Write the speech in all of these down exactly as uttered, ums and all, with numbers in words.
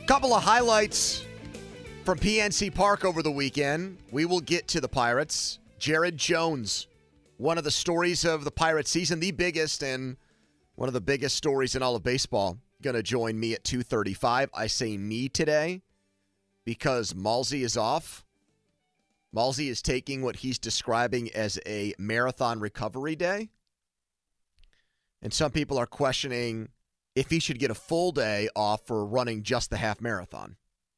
Couple of highlights from P N C Park over the weekend. We will get to the Pirates. Jared Jones, one of the stories of the Pirates season, the biggest and one of the biggest stories in all of baseball, going to join me at two thirty-five. I say me today because Malsey is off. Malsey is taking what he's describing as a marathon recovery day. And some people are questioning if he should get a full day off for running just the half marathon.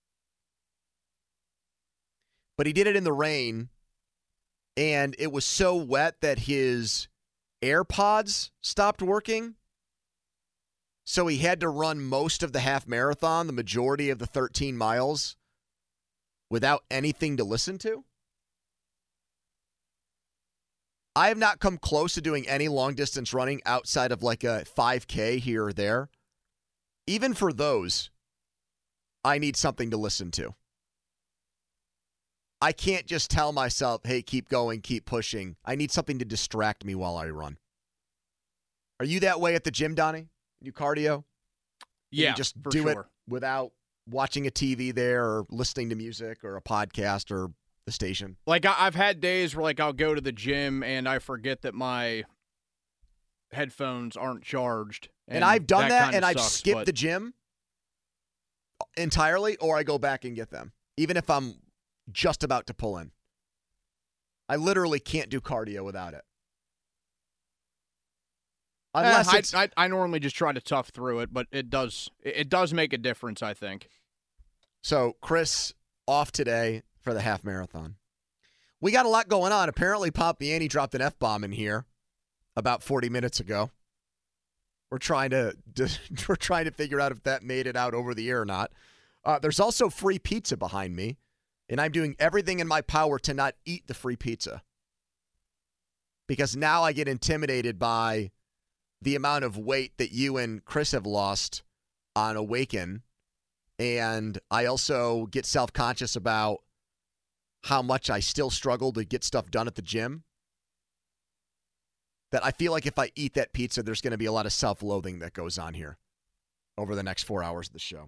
But he did it in the rain, and it was so wet that his AirPods stopped working. So he had to run most of the half marathon, the majority of the thirteen miles, without anything to listen to. I have not come close to doing any long-distance running outside of like a five K here or there. Even for those, I need something to listen to. I can't just tell myself, hey, keep going, keep pushing. I need something to distract me while I run. Are you that way at the gym, Donnie? You cardio? Yeah, you just for do sure. it without watching a T V there or listening to music or a podcast or the station? Like, I- I've had days where, like, I'll go to the gym and I forget that my headphones aren't charged. And, and I've done that, that, kinda and I've sucks, skipped but... the gym entirely, or I go back and get them, even if I'm just about to pull in. I literally can't do cardio without it. Unless eh, it's... I, I, I normally just try to tough through it, but it does it, it does make a difference, I think. So, Chris off today for the half marathon. We got a lot going on. Apparently, Pompiani dropped an F-bomb in here about forty minutes ago. We're trying to we're trying to figure out if that made it out over the air or not. Uh, there's also free pizza behind me, and I'm doing everything in my power to not eat the free pizza. Because now I get intimidated by the amount of weight that you and Chris have lost on Awaken. And I also get self-conscious about how much I still struggle to get stuff done at the gym. That I feel like if I eat that pizza, there's going to be a lot of self-loathing that goes on here over the next four hours of the show.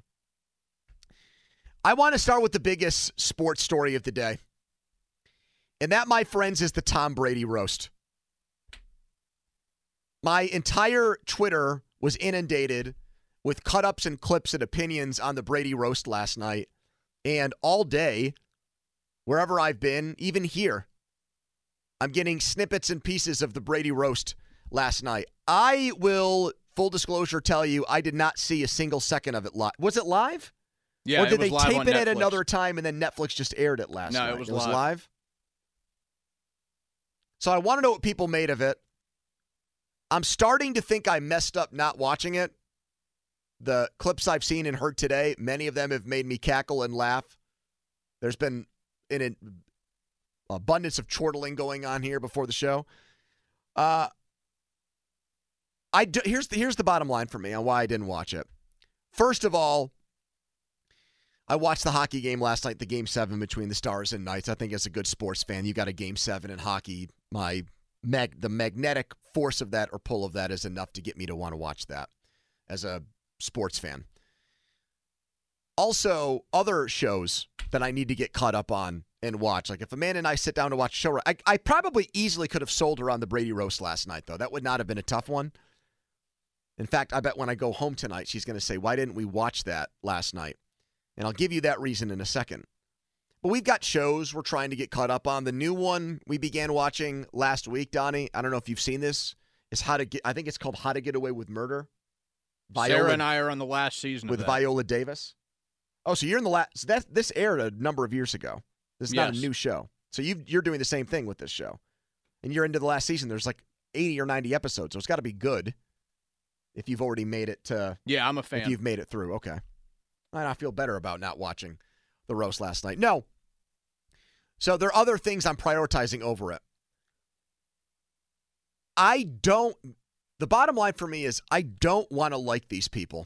I want to start with the biggest sports story of the day. And that, my friends, is the Tom Brady roast. My entire Twitter was inundated with cut-ups and clips and opinions on the Brady roast last night. And all day, wherever I've been, even here, I'm getting snippets and pieces of the Brady roast last night. I will, full disclosure, tell you I did not see a single second of it live. Was it live? Yeah, or did it was they live tape on it at Netflix. another time and then Netflix just aired it last No, night? it was it was live. live. So I want to know what people made of it. I'm starting to think I messed up not watching it. The clips I've seen and heard today, many of them have made me cackle and laugh. There's been an abundance of chortling going on here before the show. Uh, I do, here's the, here's the bottom line for me on why I didn't watch it. First of all, I watched the hockey game last night, the game seven between the Stars and Knights. I think as a good sports fan, you got a game seven in hockey. My mag, the magnetic force of that or pull of that is enough to get me to want to watch that as a sports fan. Also, other shows that I need to get caught up on and watch. Like if Amanda and I sit down to watch a show, I, I probably easily could have sold her on the Brady roast last night, though. That would not have been a tough one. In fact, I bet when I go home tonight, she's going to say, why didn't we watch that last night? And I'll give you that reason in a second. But we've got shows we're trying to get caught up on. The new one we began watching last week, Donnie, I don't know if you've seen this, is how to get, I think it's called How to Get Away with Murder. Viola, Sarah and I are on the last season with of that. Viola Davis. Oh, so you're in the last. So that this aired a number of years ago. This is not Yes. a new show. So you you're doing the same thing with this show, and you're into the last season. There's like eighty or ninety episodes, so it's got to be good. If you've already made it to, Yeah, I'm a if fan. you've made it through, okay. And I feel better about not watching the roast last night. No. So there are other things I'm prioritizing over it. I don't. The bottom line for me is I don't want to like these people.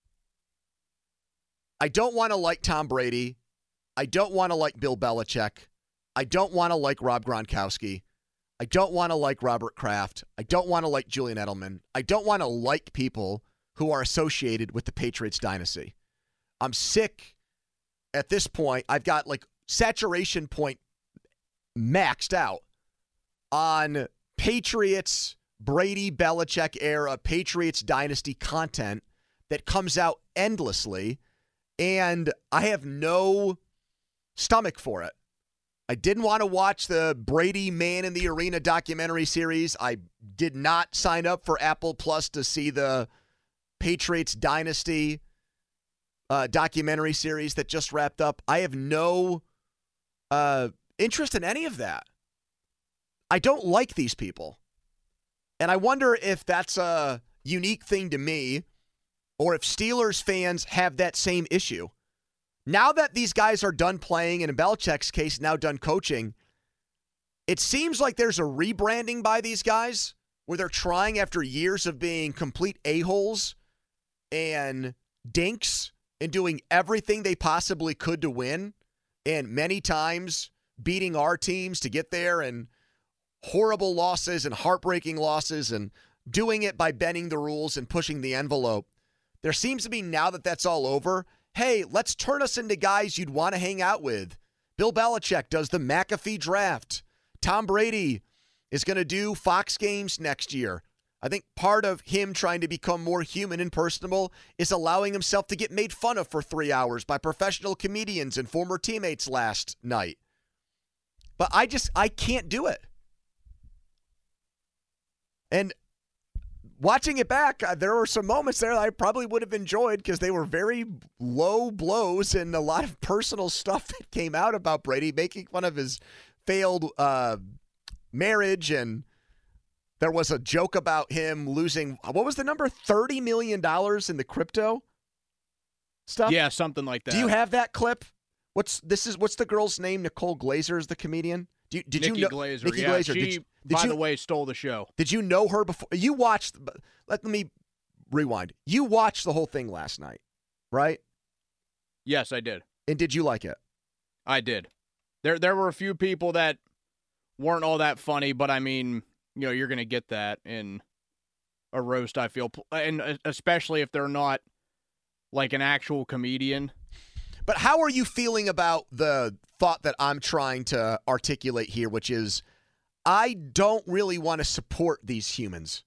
I don't want to like Tom Brady. I don't want to like Bill Belichick. I don't want to like Rob Gronkowski. I don't want to like Robert Kraft. I don't want to like Julian Edelman. I don't want to like people who are associated with the Patriots dynasty. I'm sick at this point. I've got like saturation point maxed out on Patriots, Brady, Belichick era, Patriots dynasty content that comes out endlessly, and I have no stomach for it. I didn't want to watch the Brady Man in the Arena documentary series. I did not sign up for Apple Plus to see the Patriots dynasty uh, documentary series that just wrapped up. I have no uh, interest in any of that. I don't like these people. And I wonder if that's a unique thing to me or if Steelers fans have that same issue. Now that these guys are done playing, and in Belichick's case, now done coaching, it seems like there's a rebranding by these guys where they're trying, after years of being complete a-holes and dinks and doing everything they possibly could to win, and many times beating our teams to get there, and horrible losses and heartbreaking losses, and doing it by bending the rules and pushing the envelope. There seems to be, now that that's all over, hey, let's turn us into guys you'd want to hang out with. Bill Belichick does the McAfee draft. Tom Brady is going to do Fox games next year. I think part of him trying to become more human and personable is allowing himself to get made fun of for three hours by professional comedians and former teammates last night. But I just, I can't do it. And watching it back, uh, there were some moments there that I probably would have enjoyed because they were very low blows and a lot of personal stuff that came out about Brady, making fun of his failed uh, marriage. And there was a joke about him losing, what was the number, thirty million dollars in the crypto stuff? Yeah, something like that. Do you have that clip? What's this is what's the girl's name? Nicole Glazer is the comedian. Do you, did Nikki you know Glazer? Nikki Yeah, Glazer? she, Did you, did by you, the way, stole the show. Did you know her before? You watched. Let me rewind. You watched the whole thing last night, right? Yes, I did. And did you like it? I did. There, there were a few people that weren't all that funny, but I mean, you know, you're going to get that in a roast, I feel, and especially if they're not like an actual comedian. But how are you feeling about the thought that I'm trying to articulate here, which is I don't really want to support these humans.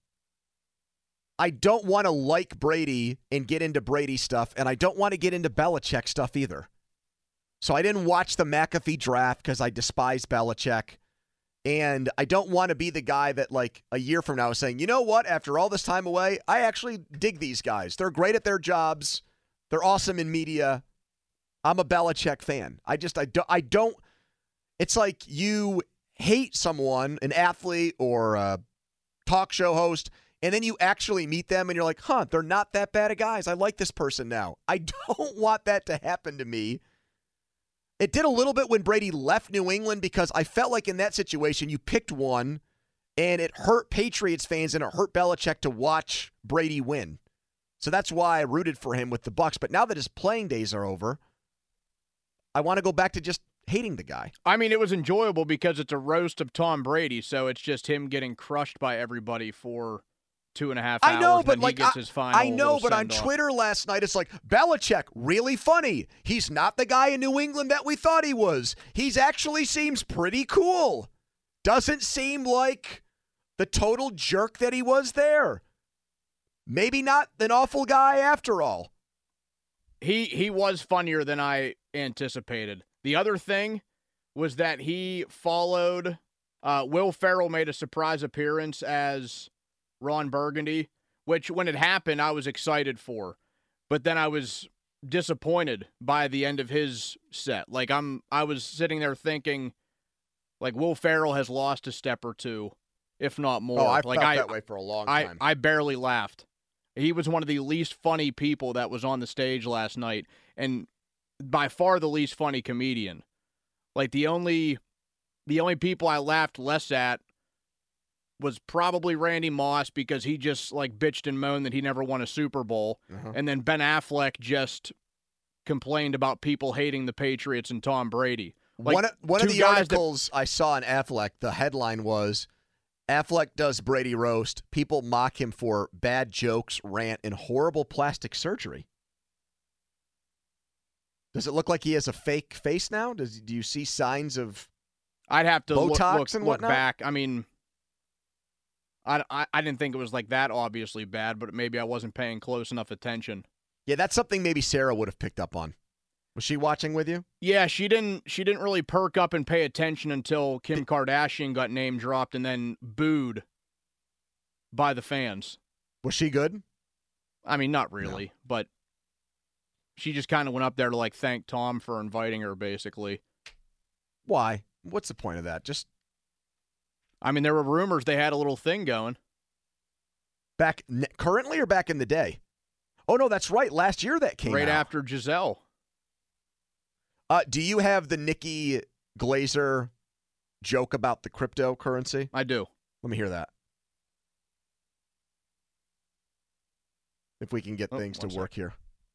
I don't want to like Brady and get into Brady stuff, and I don't want to get into Belichick stuff either. So I didn't watch the McAfee draft because I despise Belichick, and I don't want to be the guy that, like, a year from now is saying, you know what, after all this time away, I actually dig these guys. They're great at their jobs. They're awesome in media. I'm a Belichick fan. I just, I don't, I don't, it's like you hate someone, an athlete or a talk show host, and then you actually meet them and you're like, huh, they're not that bad of guys. I like this person now. I don't want that to happen to me. It did a little bit when Brady left New England because I felt like in that situation you picked one and it hurt Patriots fans and it hurt Belichick to watch Brady win. So that's why I rooted for him with the Bucs. But now that his playing days are over, I want to go back to just hating the guy. I mean, it was enjoyable because it's a roast of Tom Brady, so it's just him getting crushed by everybody for two and a half hours. I know, but he like gets I, his final I know, but on send-off. Twitter last night, it's like Belichick, really funny. He's not the guy in New England that we thought he was. He's actually seems pretty cool. Doesn't seem like the total jerk that he was there. Maybe not an awful guy after all. He he was funnier than I anticipated. The other thing was that he followed uh, Will Ferrell made a surprise appearance as Ron Burgundy, which when it happened, I was excited for. But then I was disappointed by the end of his set. Like I'm I was sitting there thinking, like, Will Ferrell has lost a step or two, if not more. Oh, I've like, felt I, that way for a long I, time. I barely laughed. He was one of the least funny people that was on the stage last night, and by far the least funny comedian. Like the only the only people I laughed less at was probably Randy Moss because he just like bitched and moaned that he never won a Super Bowl. Uh-huh. And then Ben Affleck just complained about people hating the Patriots and Tom Brady. Like, one one of two the guys articles I saw on Affleck, the headline was, Affleck does Brady roast. People mock him for bad jokes, rant, and horrible plastic surgery. Does it look like he has a fake face now? Does do you see signs of I'd have to Botox look, look, and look whatnot? back. I mean, I, I, I didn't think it was like that obviously bad, but maybe I wasn't paying close enough attention. Yeah, that's something maybe Sarah would have picked up on. Was she watching with you? Yeah, she didn't she didn't really perk up and pay attention until Kim Kardashian got name dropped and then booed by the fans. Was she good? I mean, not really, no. But she just kind of went up there to like thank Tom for inviting her, basically. Why? What's the point of that? Just I mean, there were rumors they had a little thing going. Back currently or back in the day? Oh, no, that's right. Last year that came right out. after Giselle. Uh, do you have the Nikki Glaser joke about the cryptocurrency? I do. Let me hear that. If we can get oh, things to work here.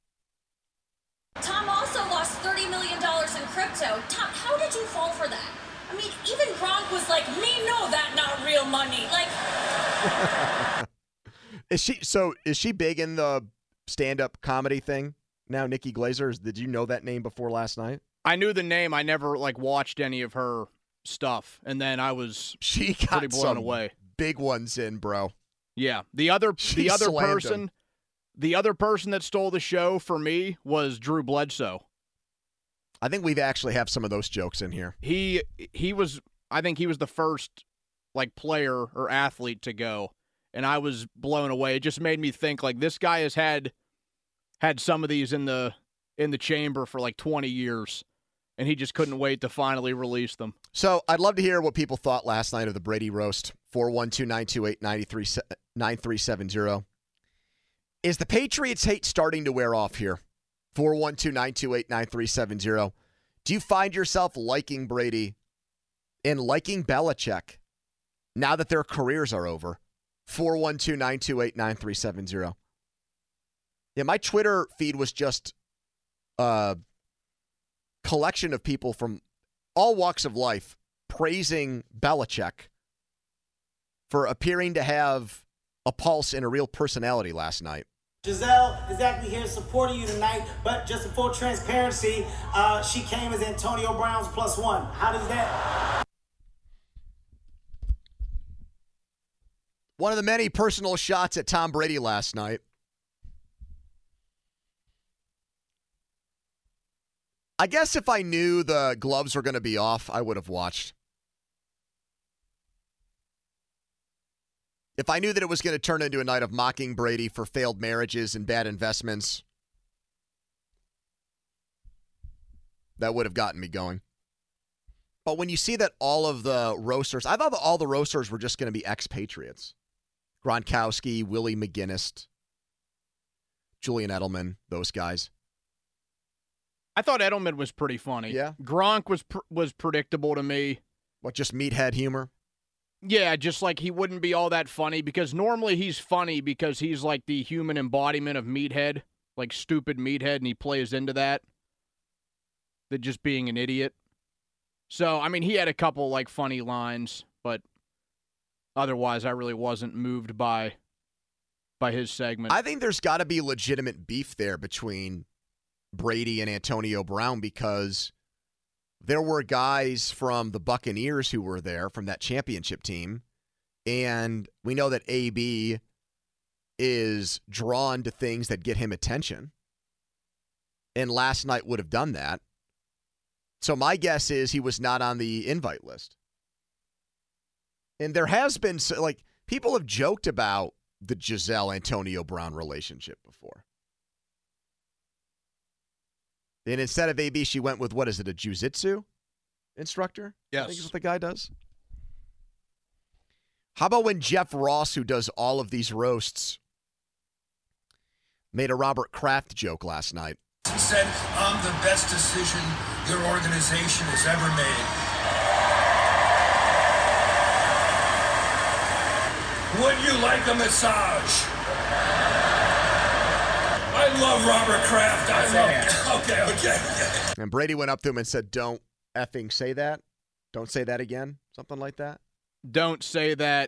Tom also lost thirty million dollars in crypto. Tom, how did you fall for that? I mean, even Gronk was like, me know that not real money. Like, is she, so is she big in the stand-up comedy thing now, Nikki Glaser? Did you know that name before last night? I knew the name. I never, like, watched any of her stuff. And then I was she got pretty blown some away. Big ones in, bro. Yeah. The other, she the other person... Him. The other person that stole the show for me was Drew Bledsoe. I think we've actually have some of those jokes in here. He he was I think he was the first like player or athlete to go, and I was blown away. It just made me think like this guy has had had some of these in the in the chamber for like twenty years, and he just couldn't wait to finally release them. So I'd love to hear what people thought last night of the Brady roast. four one two, nine two eight, nine three seven zero. Is the Patriots hate starting to wear off here? four one two, nine two eight, nine three seven zero. Do you find yourself liking Brady and liking Belichick now that their careers are over? four one two, nine two eight, nine three seven zero. Yeah, my Twitter feed was just a collection of people from all walks of life praising Belichick for appearing to have a pulse and a real personality last night. Giselle is actually here supporting you tonight, but just for full transparency, uh, she came as Antonio Brown's plus one. How does that? One of the many personal shots at Tom Brady last night. I guess if I knew the gloves were going to be off, I would have watched. If I knew that it was going to turn into a night of mocking Brady for failed marriages and bad investments, that would have gotten me going. But when you see that all of the roasters, I thought that all the roasters were just going to be expatriates. Gronkowski, Willie McGinnis, Julian Edelman, those guys. I thought Edelman was pretty funny. Yeah. Gronk was pr- was predictable to me. What, just meathead humor? Yeah, just like he wouldn't be all that funny because normally he's funny because he's like the human embodiment of meathead, like stupid meathead, and he plays into that. That just being an idiot. So, I mean, he had a couple like funny lines, but otherwise I really wasn't moved by by his segment. I think there's got to be legitimate beef there between Brady and Antonio Brown because there were guys from the Buccaneers who were there from that championship team, and we know that A B is drawn to things that get him attention, and last night would have done that. So my guess is he was not on the invite list. And there has been, like, people have joked about the Giselle-Antonio Brown relationship before. And instead of A B, she went with, what is it, a jiu-jitsu instructor? Yes. I think is what the guy does. How about when Jeff Ross, who does all of these roasts, made a Robert Kraft joke last night? He said, I'm the best decision your organization has ever made. Wouldn't you like a massage? I love Robert Kraft. I love Okay, okay, okay. And Brady went up to him and said, don't effing say that. Don't say that again. Something like that. Don't say that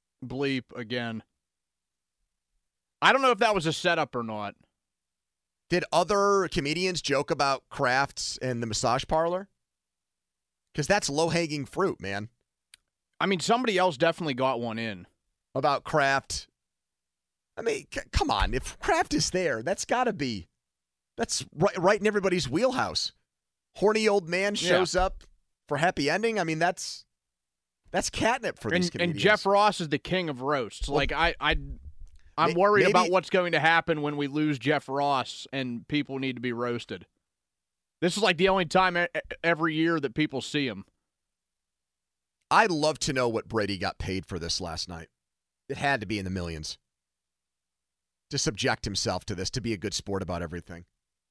bleep again. I don't know if that was a setup or not. Did other comedians joke about Kraft's and the massage parlor? Because that's low-hanging fruit, man. I mean, somebody else definitely got one in. About Kraft. I mean, c- come on. If Kraft is there, that's got to be, that's right, right in everybody's wheelhouse. Horny old man shows yeah. up for happy ending. I mean, that's that's catnip for and, these comedians. And Jeff Ross is the king of roasts. Well, like, I, I, I'm may, worried maybe, about what's going to happen when we lose Jeff Ross and people need to be roasted. This is like the only time every year that people see him. I'd love to know what Brady got paid for this last night. It had to be in the millions. To subject himself to this, to be a good sport about everything.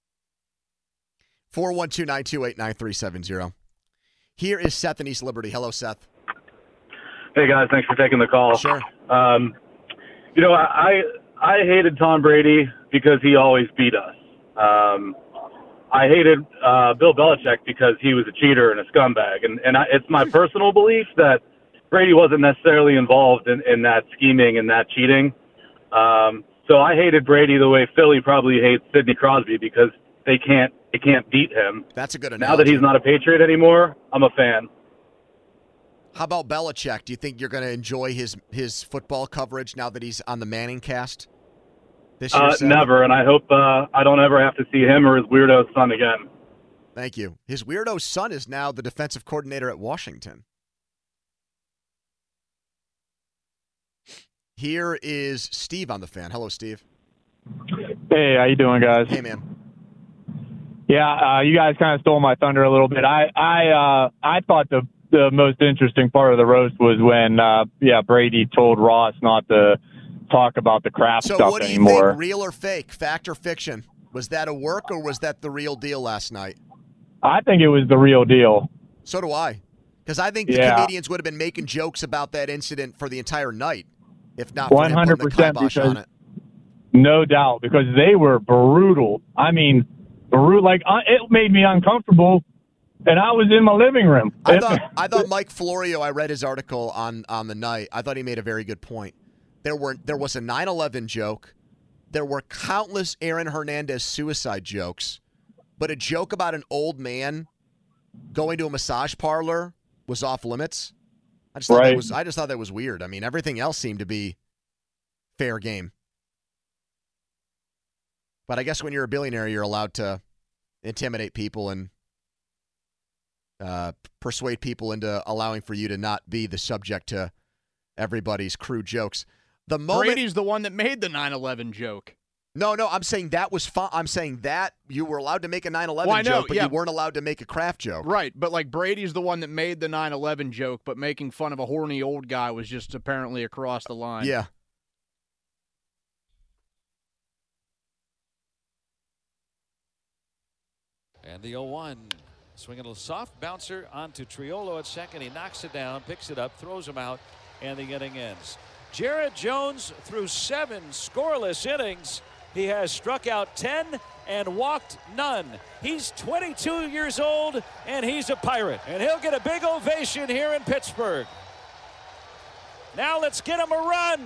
four one two, nine two eight, nine three seven zero. Here is Seth in East Liberty. Hello, Seth. Hey, guys. Thanks for taking the call. Sure. Um, you know, I I hated Tom Brady because he always beat us. Um, I hated uh, Bill Belichick because he was a cheater and a scumbag. And, and I, it's my personal belief that Brady wasn't necessarily involved in, in that scheming and that cheating. Um, so I hated Brady the way Philly probably hates Sidney Crosby because they can't they can't beat him. That's a good analogy. Now that he's not a Patriot anymore, I'm a fan. How about Belichick? Do you think you're going to enjoy his his football coverage now that he's on the Manning cast this year? Uh, never, and I hope uh, I don't ever have to see him or his weirdo son again. Thank you. His weirdo son is now the defensive coordinator at Washington. Here is Steve on the Fan. Hello, Steve. Hey, how you doing, guys? Hey, man. Yeah, uh, you guys kind of stole my thunder a little bit. I I uh, I thought the the most interesting part of the roast was when uh, yeah Brady told Ross not to talk about the Kraft so stuff what do you anymore. think, real or fake, fact or fiction? Was that a work or was that the real deal last night? I think it was the real deal. So do I, because I think the yeah. comedians would have been making jokes about that incident for the entire night, if not for one hundred percent him putting the kibosh on it. No doubt, because they were brutal. I mean, brutal. Like uh, it made me uncomfortable, and I was in my living room. I thought I thought Mike Florio. I read his article on on the night. I thought he made a very good point. There were there was a nine eleven joke. There were countless Aaron Hernandez suicide jokes, but a joke about an old man going to a massage parlor was off limits. I just thought right. that was I just thought that was weird. I mean, everything else seemed to be fair game. But I guess when you're a billionaire, you're allowed to intimidate people and uh, persuade people into allowing for you to not be the subject to everybody's crude jokes. The moment Brady's the one that made the nine eleven joke. No, no, I'm saying that was fun. I'm saying that you were allowed to make a nine eleven well, I know, joke, but yeah. you weren't allowed to make a Kraft joke. Right, but like Brady's the one that made the nine eleven joke, but making fun of a horny old guy was just apparently across the line. Yeah. And the oh one, swinging a soft bouncer onto Triolo at second. He knocks it down, picks it up, throws him out, and the inning ends. Jared Jones, through seven scoreless innings, he has struck out ten and walked none. He's twenty-two years old, and he's a Pirate. And he'll get a big ovation here in Pittsburgh. Now let's get him a run.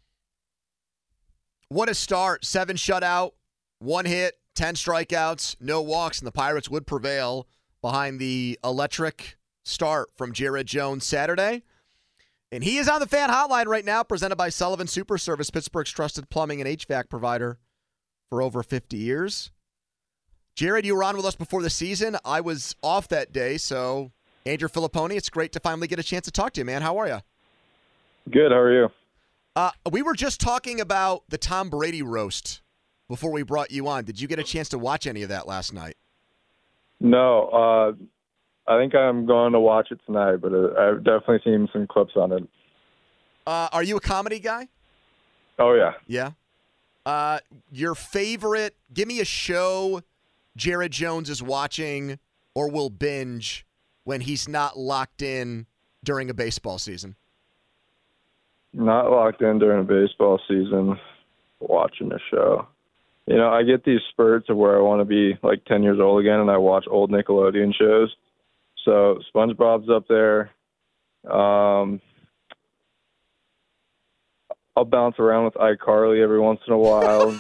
What a start. Seven shutout, one hit, ten strikeouts, no walks, and the Pirates would prevail behind the electric start from Jared Jones Saturday. And he is on the Fan Hotline right now, presented by Sullivan Super Service, Pittsburgh's trusted plumbing and H V A C provider for over fifty years. Jared, you were on with us before the season. I was off that day, so Andrew Filipponi, it's great to finally get a chance to talk to you, man. How are you? Good. How are you? Uh, we were just talking about the Tom Brady roast before we brought you on. Did you get a chance to watch any of that last night? No. Uh, I think I'm going to watch it tonight, but uh, I've definitely seen some clips on it. Uh, are you a comedy guy? Oh, yeah. Yeah. Uh, your favorite, give me a show Jared Jones is watching or will binge when he's not locked in during a baseball season. Not locked in during a baseball season, watching a show. You know, I get these spurts of where I want to be like ten years old again, and I watch old Nickelodeon shows. So SpongeBob's up there. Um, I'll bounce around with iCarly every once in a while.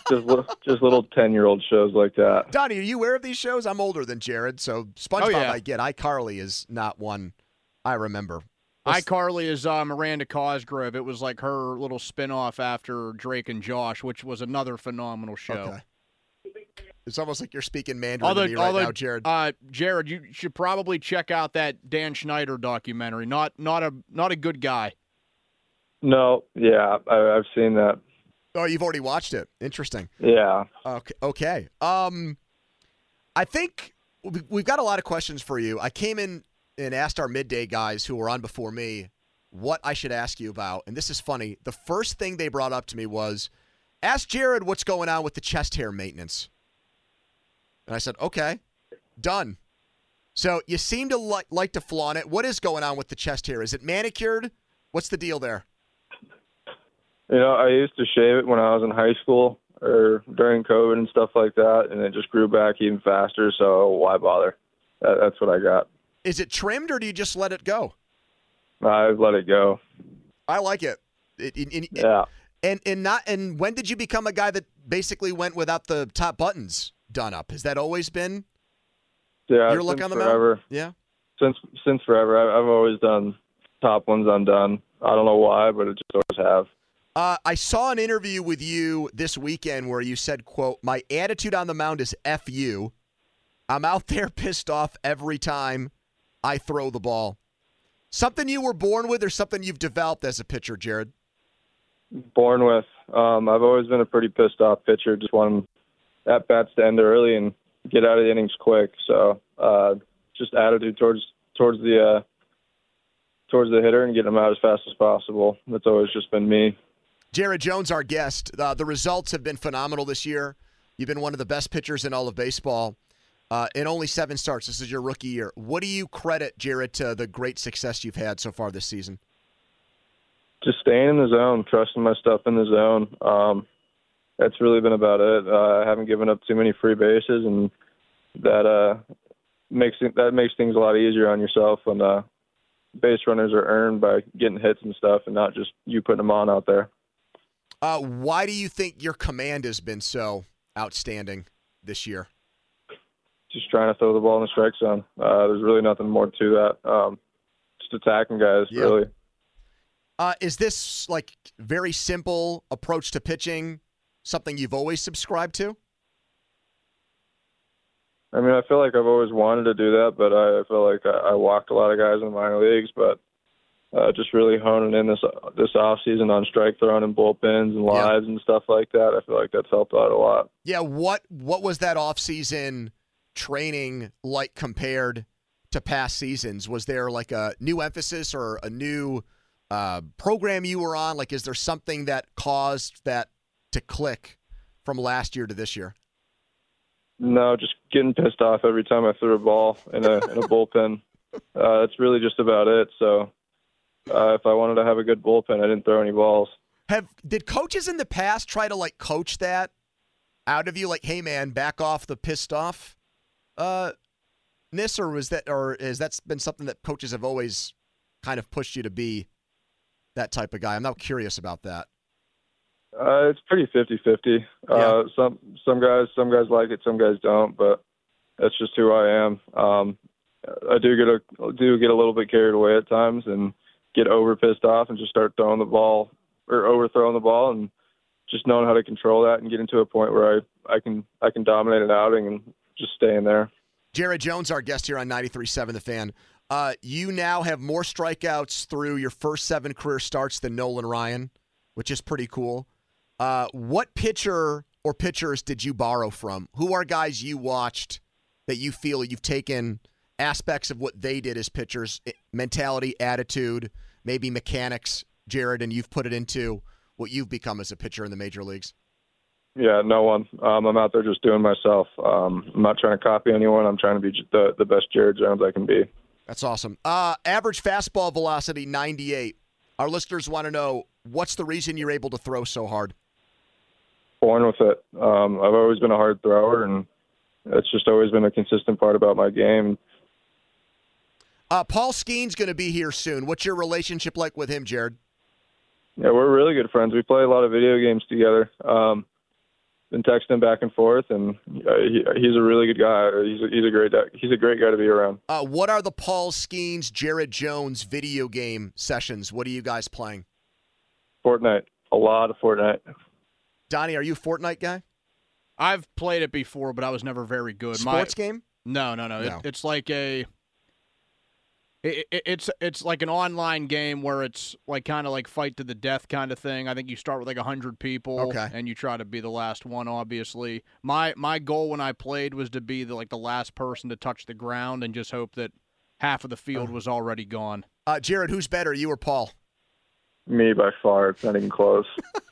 just li- just little ten-year-old shows like that. Donnie, are you aware of these shows? I'm older than Jared, so SpongeBob Oh, yeah. I get. iCarly is not one I remember. What's- iCarly is uh, Miranda Cosgrove. It was like her little spinoff after Drake and Josh, which was another phenomenal show. Okay. It's almost like you're speaking Mandarin Although, to me right although, now, Jared. Uh, Jared, you should probably check out that Dan Schneider documentary. Not not a not a good guy. No, yeah, I, I've seen that. Oh, you've already watched it. Interesting. Yeah. Okay. Okay. Um, I think we- we've got a lot of questions for you. I came in and asked our midday guys who were on before me what I should ask you about, and this is funny. The first thing they brought up to me was, ask Jared what's going on with the chest hair maintenance. And I said, okay, done. So you seem to li- like to flaunt it. What is going on with the chest hair? Is it manicured? What's the deal there? You know, I used to shave it when I was in high school or during COVID and stuff like that, and it just grew back even faster, so why bother? That, that's what I got. Is it trimmed or do you just let it go? I let it go. I like it. It, it, it Yeah. And and not and when did you become a guy that basically went without the top buttons done up? Has that always been Yeah, your look since on the forever. mountain? Yeah. Since since forever, I, I've always done top ones undone. I don't know why, but it just always have. Uh, I saw an interview with you this weekend where you said, quote, my attitude on the mound is F you. I'm out there pissed off every time I throw the ball. Something you were born with or something you've developed as a pitcher, Jared? Born with. Um, I've always been a pretty pissed off pitcher. Just want at bats to end early and get out of the innings quick. So uh, just attitude towards towards the uh, towards the hitter and get them out as fast as possible. That's always just been me. Jared Jones, our guest. Uh, the results have been phenomenal this year. You've been one of the best pitchers in all of baseball. Uh, in only seven starts, this is your rookie year. What do you credit, Jared, to the great success you've had so far this season? Just staying in the zone, trusting my stuff in the zone. Um, that's really been about it. Uh, I haven't given up too many free bases, and that uh, makes it, that makes things a lot easier on yourself when uh, base runners are earned by getting hits and stuff, and not just you putting them on out there. Uh, why do you think your command has been so outstanding this year? Just trying to throw the ball in the strike zone. Uh, there's really nothing more to that. Um, just attacking guys, Yeah. really. Uh, is this like very simple approach to pitching something you've always subscribed to? I mean, I feel like I've always wanted to do that, but I, I feel like I, I walked a lot of guys in the minor leagues, but uh, just really honing in this this off season on strike throwing and bullpens and lives and stuff like that. I feel like that's helped out a lot. Yeah. What What was that off season training like compared to past seasons? Was there like a new emphasis or a new uh, program you were on? Like, is there something that caused that to click from last year to this year? No, just getting pissed off every time I threw a ball in a in a bullpen. Uh, that's really just about it. So, uh, if I wanted to have a good bullpen, I didn't throw any balls. Have did coaches in the past try to like coach that out of you? Like, hey man, back off the pissed off uh, ness, or was that, or is that been something that coaches have always kind of pushed you to be that type of guy? I'm not curious about that. Uh, it's pretty fifty-fifty. Uh, Yeah. Some some guys some guys like it, some guys don't. But that's just who I am. Um, I do get a do get a little bit carried away at times and get over pissed off and just start throwing the ball or overthrowing the ball, and just knowing how to control that and getting to a point where I, I can I can dominate an outing and just stay in there. Jared Jones, our guest here on ninety-three point seven The Fan. Uh, you now have more strikeouts through your first seven career starts than Nolan Ryan, which is pretty cool. Uh, what pitcher or pitchers did you borrow from? Who are guys you watched that you feel you've taken aspects of what they did as pitchers, mentality, attitude, maybe mechanics, Jared, and you've put it into what you've become as a pitcher in the major leagues? Yeah, no one. Um, I'm out there just doing myself. Um, I'm not trying to copy anyone. I'm trying to be the the best Jared Jones I can be. That's awesome. Uh, average fastball velocity, ninety-eight. Our listeners want to know, what's the reason you're able to throw so hard? Born with it. Um, I've always been a hard thrower, and that's just always been a consistent part about my game. Uh, Paul Skeen's going to be here soon. What's your relationship like with him, Jared? Yeah, we're really good friends. We play a lot of video games together. Um, been texting him back and forth, and uh, he, he's a really good guy. He's a, he's a great he's a great guy to be around. Uh, what are the Paul Skeens, Jared Jones video game sessions? What are you guys playing? Fortnite. A lot of Fortnite. Donnie, are you a Fortnite guy? I've played it before, but I was never very good. Sports My, game? No, no, no. no. It, it's like a. It, it, it's it's like an online game where it's like kind of like fight to the death kind of thing. I think you start with like a hundred people, okay. and you try to be the last one. Obviously, my my goal when I played was to be the like the last person to touch the ground and just hope that half of the field was already gone. Uh, Jared, who's better, you or Paul? Me by far. It's not even close.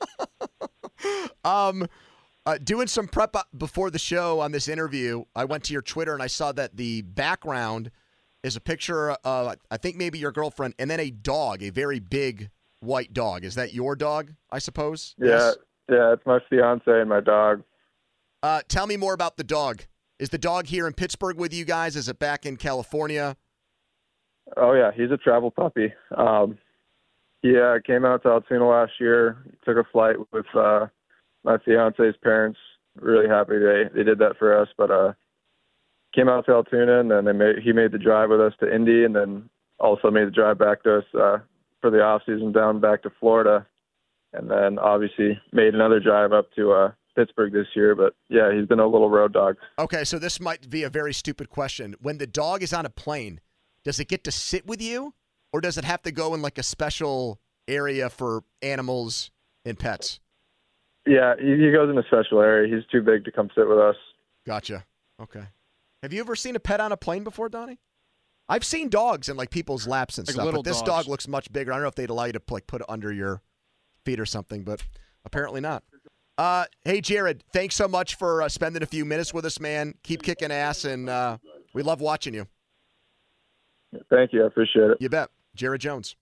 um, uh, doing some prep before the show on this interview, I went to your Twitter and I saw that the background is a picture of, I think maybe your girlfriend, and then a dog, a very big white dog. Is that your dog, I suppose? Yeah, Yes? yeah, it's my fiance and my dog. Uh, tell me more about the dog. Is the dog here in Pittsburgh with you guys? Is it back in California? Oh, yeah, he's a travel puppy. Um, yeah, I came out to Altoona last year, took a flight with uh, my fiance's parents. Really happy they, they did that for us, but uh, came out to Altoona, and then they made, he made the drive with us to Indy, and then also made the drive back to us uh, for the off season down back to Florida, and then obviously made another drive up to uh, Pittsburgh this year. But yeah, he's been a little road dog. Okay, so this might be a very stupid question. When the dog is on a plane, does it get to sit with you, or does it have to go in like a special area for animals and pets? Yeah, he, he goes in a special area. He's too big to come sit with us. Gotcha. Okay. Have you ever seen a pet on a plane before, Donnie? I've seen dogs in like people's laps and Like stuff, little but this dogs. dog looks much bigger. I don't know if they'd allow you to like put it under your feet or something, but apparently not. Uh, hey, Jared, thanks so much for uh, spending a few minutes with us, man. Keep kicking ass, and uh, we love watching you. Thank you. I appreciate it. You bet. Jared Jones.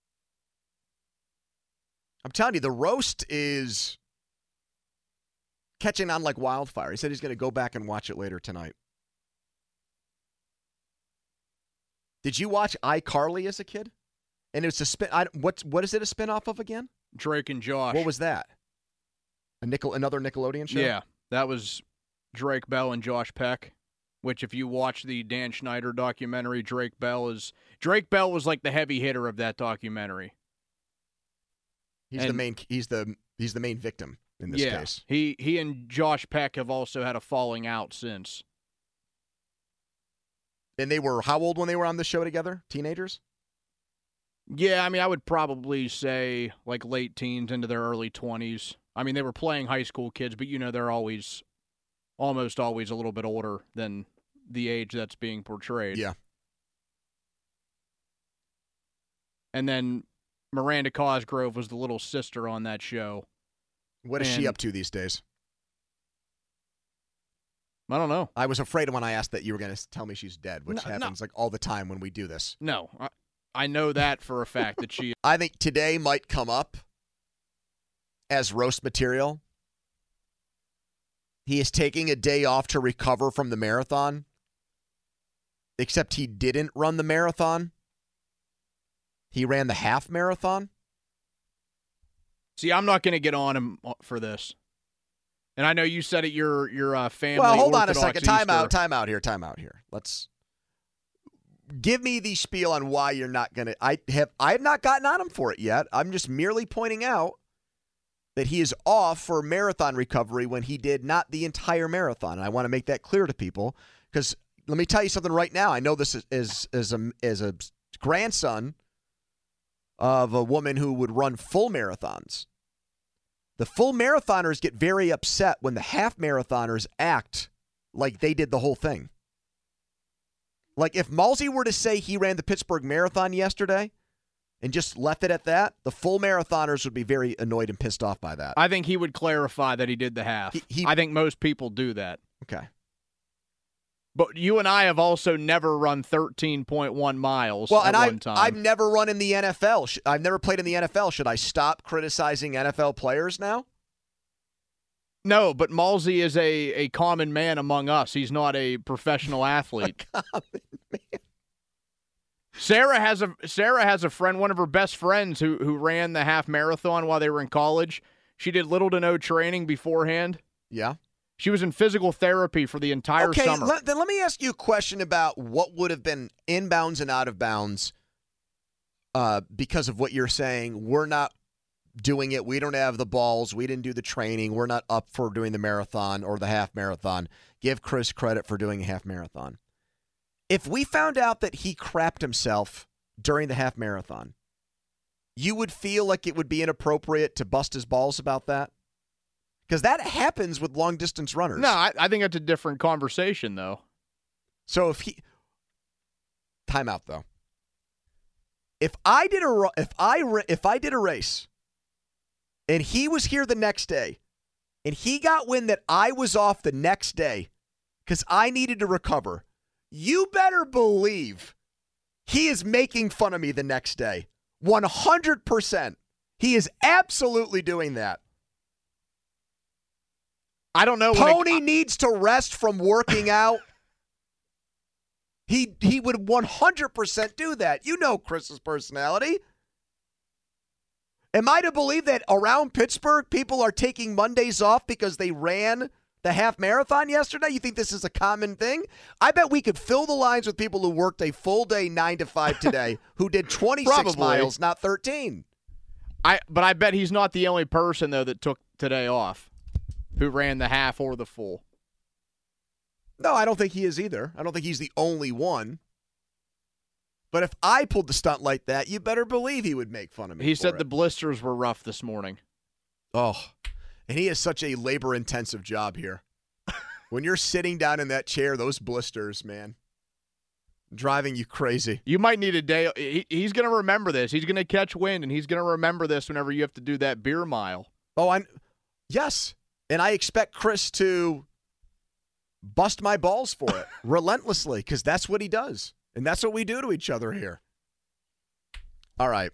I'm telling you, the roast is catching on like wildfire. He said he's going to go back and watch it later tonight. Did you watch iCarly as a kid? And it's a spin. I, what's what is it a spinoff of again? Drake and Josh. What was that? A nickel, another Nickelodeon show. Yeah, that was Drake Bell and Josh Peck. Which, if you watch the Dan Schneider documentary, Drake Bell is Drake Bell was like the heavy hitter of that documentary. He's and, the main. He's the he's the main victim in this yeah, case. He he and Josh Peck have also had a falling out since. And they were how old when they were on the show together? Teenagers? Yeah, I mean, I would probably say like late teens into their early twenties. I mean, they were playing high school kids, but you know they're always, almost always a little bit older than the age that's being portrayed. Yeah. And then Miranda Cosgrove was the little sister on that show. What is and she up to these days? I don't know. I was afraid when I asked that you were going to tell me she's dead, which No, happens no. like all the time when we do this. No, I, I know that for a fact that she. I think today might come up as roast material. He is taking a day off to recover from the marathon, except he didn't run the marathon. He ran the half marathon. See, I'm not going to get on him for this. And I know you said it. Your your uh, family. Well, hold on a Orthodox second. Time Easter. out. Time out here. Time out here. Let's give me the spiel on why you're not going to. I have. I have not gotten on him for it yet. I'm just merely pointing out that he is off for marathon recovery when he did not the entire marathon. And I want to make that clear to people because let me tell you something right now. I know this is is as a as a grandson of a woman who would run full marathons. The full marathoners get very upset when the half marathoners act like they did the whole thing. Like if Malsey were to say he ran the Pittsburgh Marathon yesterday and just left it at that, the full marathoners would be very annoyed and pissed off by that. I think he would clarify that he did the half. He- he- I think most people do that. Okay. But you and I have also never run thirteen point one miles Well, at and one I've, time. I've never run in the N F L. Sh- I've never played in the N F L. Should I stop criticizing N F L players now? No, but Malsey is a, a common man among us. He's not a professional athlete. Sarah has a Sarah has a friend, one of her best friends, who who ran the half marathon while they were in college. She did little to no training beforehand. Yeah. She was in physical therapy for the entire okay, summer. Okay, then let me ask you a question about what would have been inbounds and out of bounds uh, because of what you're saying. We're not doing it. We don't have the balls. We didn't do the training. We're not up for doing the marathon or the half marathon. Give Chris credit for doing a half marathon. If we found out that he crapped himself during the half marathon, you would feel like it would be inappropriate to bust his balls about that? Because that happens with long-distance runners. No, I, I think that's a different conversation, though. So if he... Time out, though. If I did a if I if I did a race and he was here the next day and he got wind that I was off the next day because I needed to recover, you better believe he is making fun of me the next day. one hundred percent. He is absolutely doing that. I don't know. Pony it, needs to rest from working out. he he would one hundred percent do that. You know Chris's personality. Am I to believe that around Pittsburgh, people are taking Mondays off because they ran the half marathon yesterday? You think this is a common thing? I bet we could fill the lines with people who worked a full day nine to five today who did twenty-six Probably. miles, not thirteen. I But I bet he's not the only person, though, that took today off, who ran the half or the full. No, I don't think he is either. I don't think he's the only one. But if I pulled the stunt like that, you better believe he would make fun of me. He for said it. the blisters were rough this morning. Oh, and he has such a labor-intensive job here. When you're sitting down in that chair, those blisters, man, driving you crazy. You might need a day. He, he's going to remember this. He's going to catch wind, and he's going to remember this whenever you have to do that beer mile. Oh, I yes. And I expect Chris to bust my balls for it relentlessly because that's what he does. And that's what we do to each other here. All right.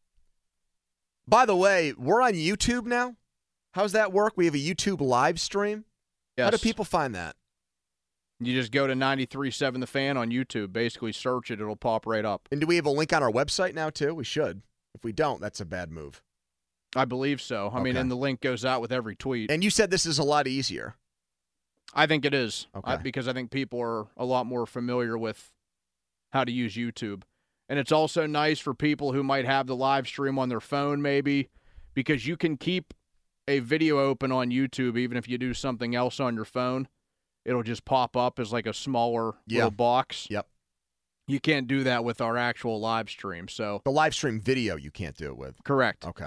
By the way, we're on YouTube now. How's that work? We have a YouTube live stream. Yes. How do people find that? You just go to ninety-three point seven The Fan on YouTube. Basically search it. It'll pop right up. And do we have a link on our website now, too? We should. If we don't, that's a bad move. I believe so. I Okay. mean, and the link goes out with every tweet. And you said this is a lot easier. I think it is. Okay. I, because I think people are a lot more familiar with how to use YouTube. And it's also nice for people who might have the live stream on their phone maybe, because you can keep a video open on YouTube even if you do something else on your phone. It'll just pop up as like a smaller Yeah. little box. Yep. You can't do that with our actual live stream. So The live stream video you can't do it with. correct. Okay.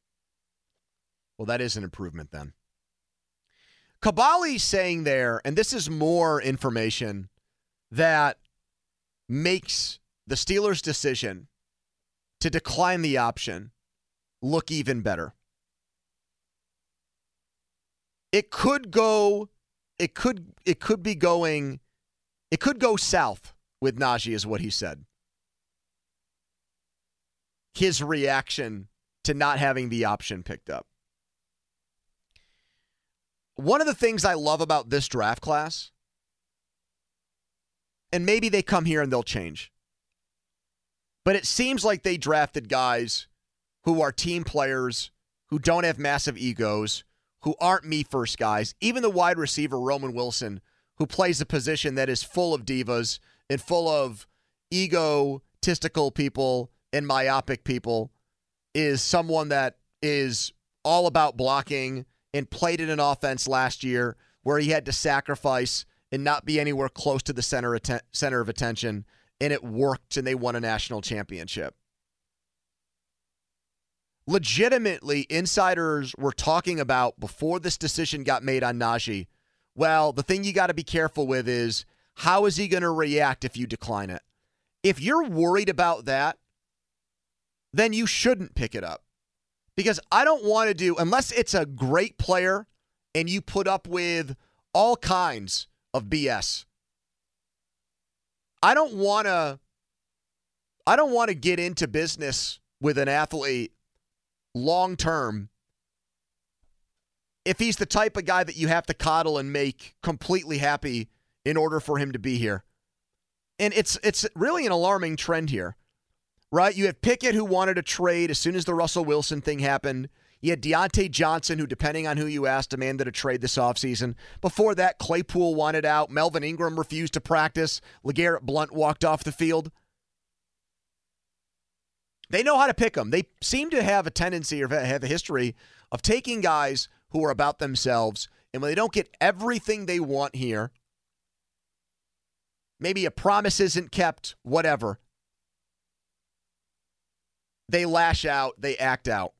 Well, that is an improvement then. Caballi's saying there, and this is more information that makes the Steelers' decision to decline the option look even better. It could go, it could, it could be going, it could go south with Najee, is what he said. His reaction to not having the option picked up. One of the things I love about this draft class, and maybe they come here and they'll change, but it seems like they drafted guys who are team players, who don't have massive egos, who aren't me-first guys. Even the wide receiver, Roman Wilson, who plays a position that is full of divas and full of egotistical people and myopic people, is someone that is all about blocking and played in an offense last year where he had to sacrifice and not be anywhere close to the center atten- center of attention, and it worked, and they won a national championship. Legitimately, insiders were talking about, before this decision got made on Najee, well, the thing you got to be careful with is, how is he going to react if you decline it? If you're worried about that, then you shouldn't pick it up. Because I don't want to do, unless it's a great player and you put up with all kinds of B S. I don't want to I don't want to get into business with an athlete long term if he's the type of guy that you have to coddle and make completely happy in order for him to be here. And it's it's really an alarming trend here. Right? You have Pickett, who wanted to trade as soon as the Russell Wilson thing happened. You had Deontay Johnson, who, depending on who you asked, demanded a trade this offseason. Before that, Claypool wanted out. Melvin Ingram refused to practice. LeGarrette Blount walked off the field. They know how to pick them. They seem to have a tendency or have a history of taking guys who are about themselves, and when they don't get everything they want here, maybe a promise isn't kept, whatever, they lash out, they act out.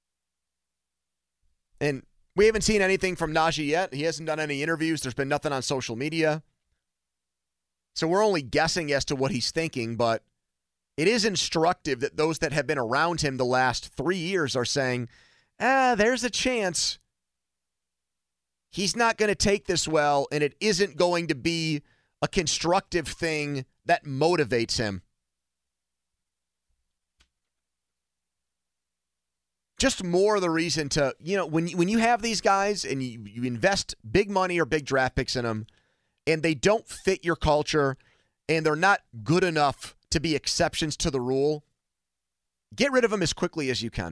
And we haven't seen anything from Najee yet. He hasn't done any interviews. There's been nothing on social media. So we're only guessing as to what he's thinking, but it is instructive that those that have been around him the last three years are saying, ah, there's a chance he's not going to take this well, and it isn't going to be a constructive thing that motivates him. Just more the reason to, you know, when, when you have these guys and you, you invest big money or big draft picks in them, and they don't fit your culture, and they're not good enough to be exceptions to the rule, get rid of them as quickly as you can.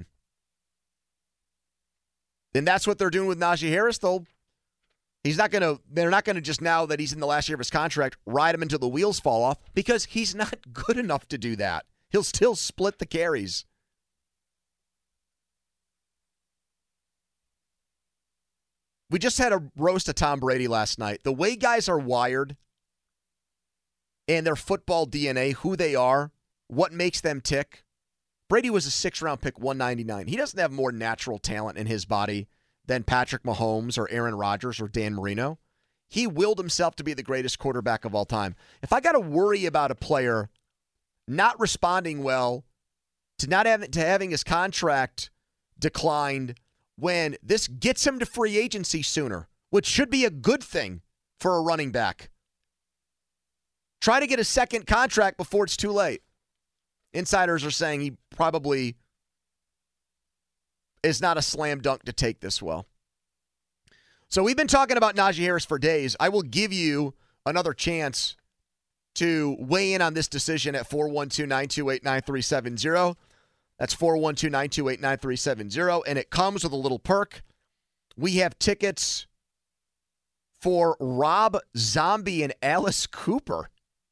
And that's what they're doing with Najee Harris, though. He's not going to, they're not going to just, now that he's in the last year of his contract, ride him until the wheels fall off, because he's not good enough to do that. He'll still split the carries. We just had a roast of Tom Brady last night. The way guys are wired and their football D N A, who they are, what makes them tick. Brady was a six-round pick, one ninety-nine. He doesn't have more natural talent in his body than Patrick Mahomes or Aaron Rodgers or Dan Marino. He willed himself to be the greatest quarterback of all time. If I got to worry about a player not responding well to not having to having his contract declined when this gets him to free agency sooner, which should be a good thing for a running back. Try to get a second contract before it's too late. Insiders are saying he probably is not a slam dunk to take this well. So we've been talking about Najee Harris for days. I will give you another chance to weigh in on this decision at four one two, nine two eight, nine three seven zero. That's four one two, nine two eight, nine three seven zero, and it comes with a little perk. We have tickets for Rob Zombie and Alice Cooper.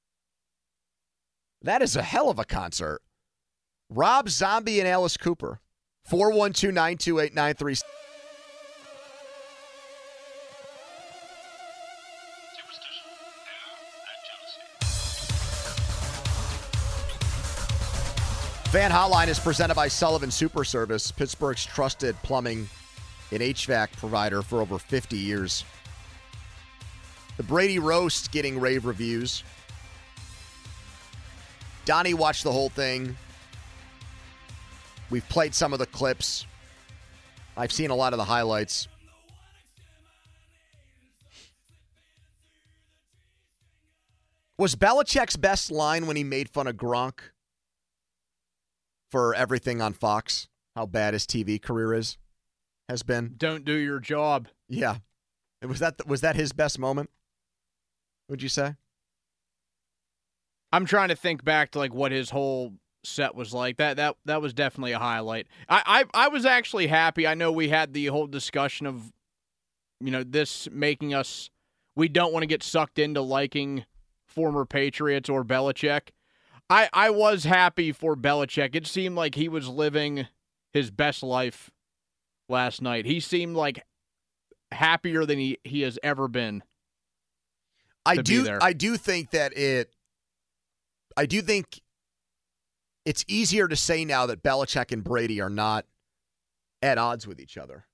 That is a hell of a concert. Rob Zombie and Alice Cooper. four one two, nine two eight, nine three seven zero. Fan Hotline is presented by Sullivan Super Service, Pittsburgh's trusted plumbing and H V A C provider for over fifty years. The Brady roast getting rave reviews. Donnie watched the whole thing. We've played some of the clips. I've seen a lot of the highlights. Was Belichick's best line when he made fun of Gronk for everything on Fox, how bad his T V career is, has been? Don't do your job. Yeah. Was that was that his best moment, would you say? I'm trying to think back to like what his whole set was like. That that that was definitely a highlight. I I, I was actually happy. I know we had the whole discussion of, you know, this making us, we don't want to get sucked into liking former Patriots or Belichick. I, I was happy for Belichick. It seemed like he was living his best life last night. He seemed like happier than he, he has ever been. I do I do think that it I do think it's easier to say now that Belichick and Brady are not at odds with each other.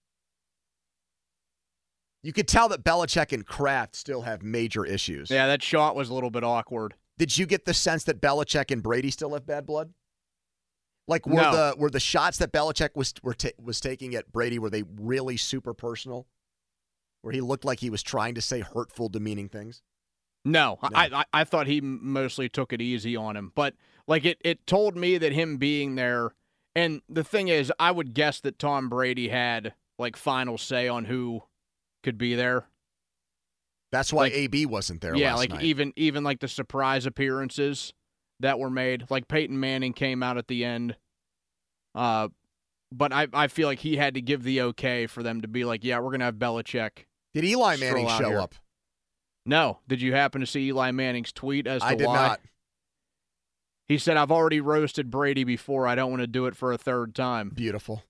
You could tell that Belichick and Kraft still have major issues. Yeah, that shot was a little bit awkward. Did you get the sense that Belichick and Brady still have bad blood? Like, were No. the were the shots that Belichick was were ta- was taking at Brady, were they really super personal? Where he looked like he was trying to say hurtful, demeaning things? No, No. I, I I thought he m- mostly took it easy on him. But, like, it, it told me that him being there, and the thing is, I would guess that Tom Brady had, like, final say on who could be there. That's why Like- A B wasn't there Yeah, last like, night. even, even, like, the surprise appearances that were made. Like, Peyton Manning came out at the end. Uh, but I, I feel like he had to give the okay for them to be like, yeah, we're going to have Belichick. Did Eli Manning show here. up? No. Did you happen to see Eli Manning's tweet as to I did why? not. He said, I've already roasted Brady before. I don't want to do it for a third time. Beautiful.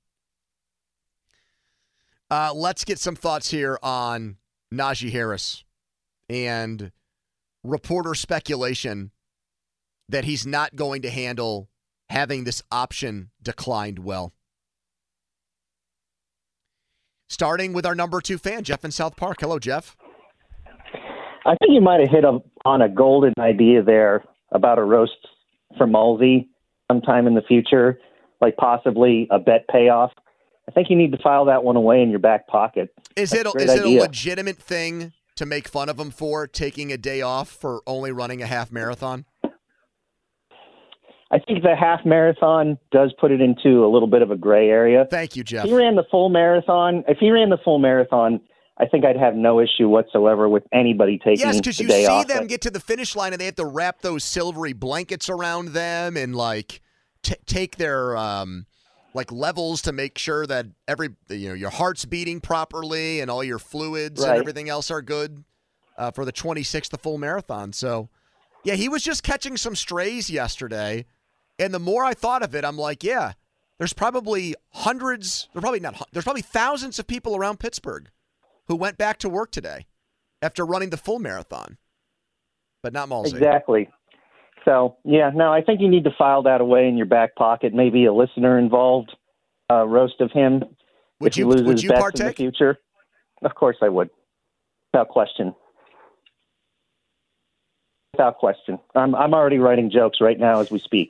Uh, let's get some thoughts here on Najee Harris and reporter speculation that he's not going to handle having this option declined well. Starting with our number two fan, Jeff in South Park. Hello, Jeff. I think you might have hit a, on a golden idea there about a roast for Mulsey sometime in the future, like possibly a bet payoff. I think you need to file that one away in your back pocket. Is That's it a great is it a idea. legitimate thing to make fun of him for taking a day off for only running a half marathon? I think the half marathon does put it into a little bit of a gray area. Thank you, Jeff. If he ran the full marathon, if he ran the full marathon, I think I'd have no issue whatsoever with anybody taking Yes, because the you day see off. them get to the finish line and they have to wrap those silvery blankets around them and like t- take their um, like levels to make sure that every you know your heart's beating properly and all your fluids and Right. everything else are good uh, for the twenty-sixth, the full marathon. So, yeah, he was just catching some strays yesterday, and the more I thought of it, I'm like, yeah, there's probably hundreds, there's probably not, there's probably thousands of people around Pittsburgh who went back to work today after running the full marathon, but not Mulsey. Exactly. So, yeah, no, I think you need to file that away in your back pocket. Maybe a listener involved uh, roast of him. Would if you- he loses would you bets in partake? the future. Of course I would. Without question. Without question. I'm I'm already writing jokes right now as we speak.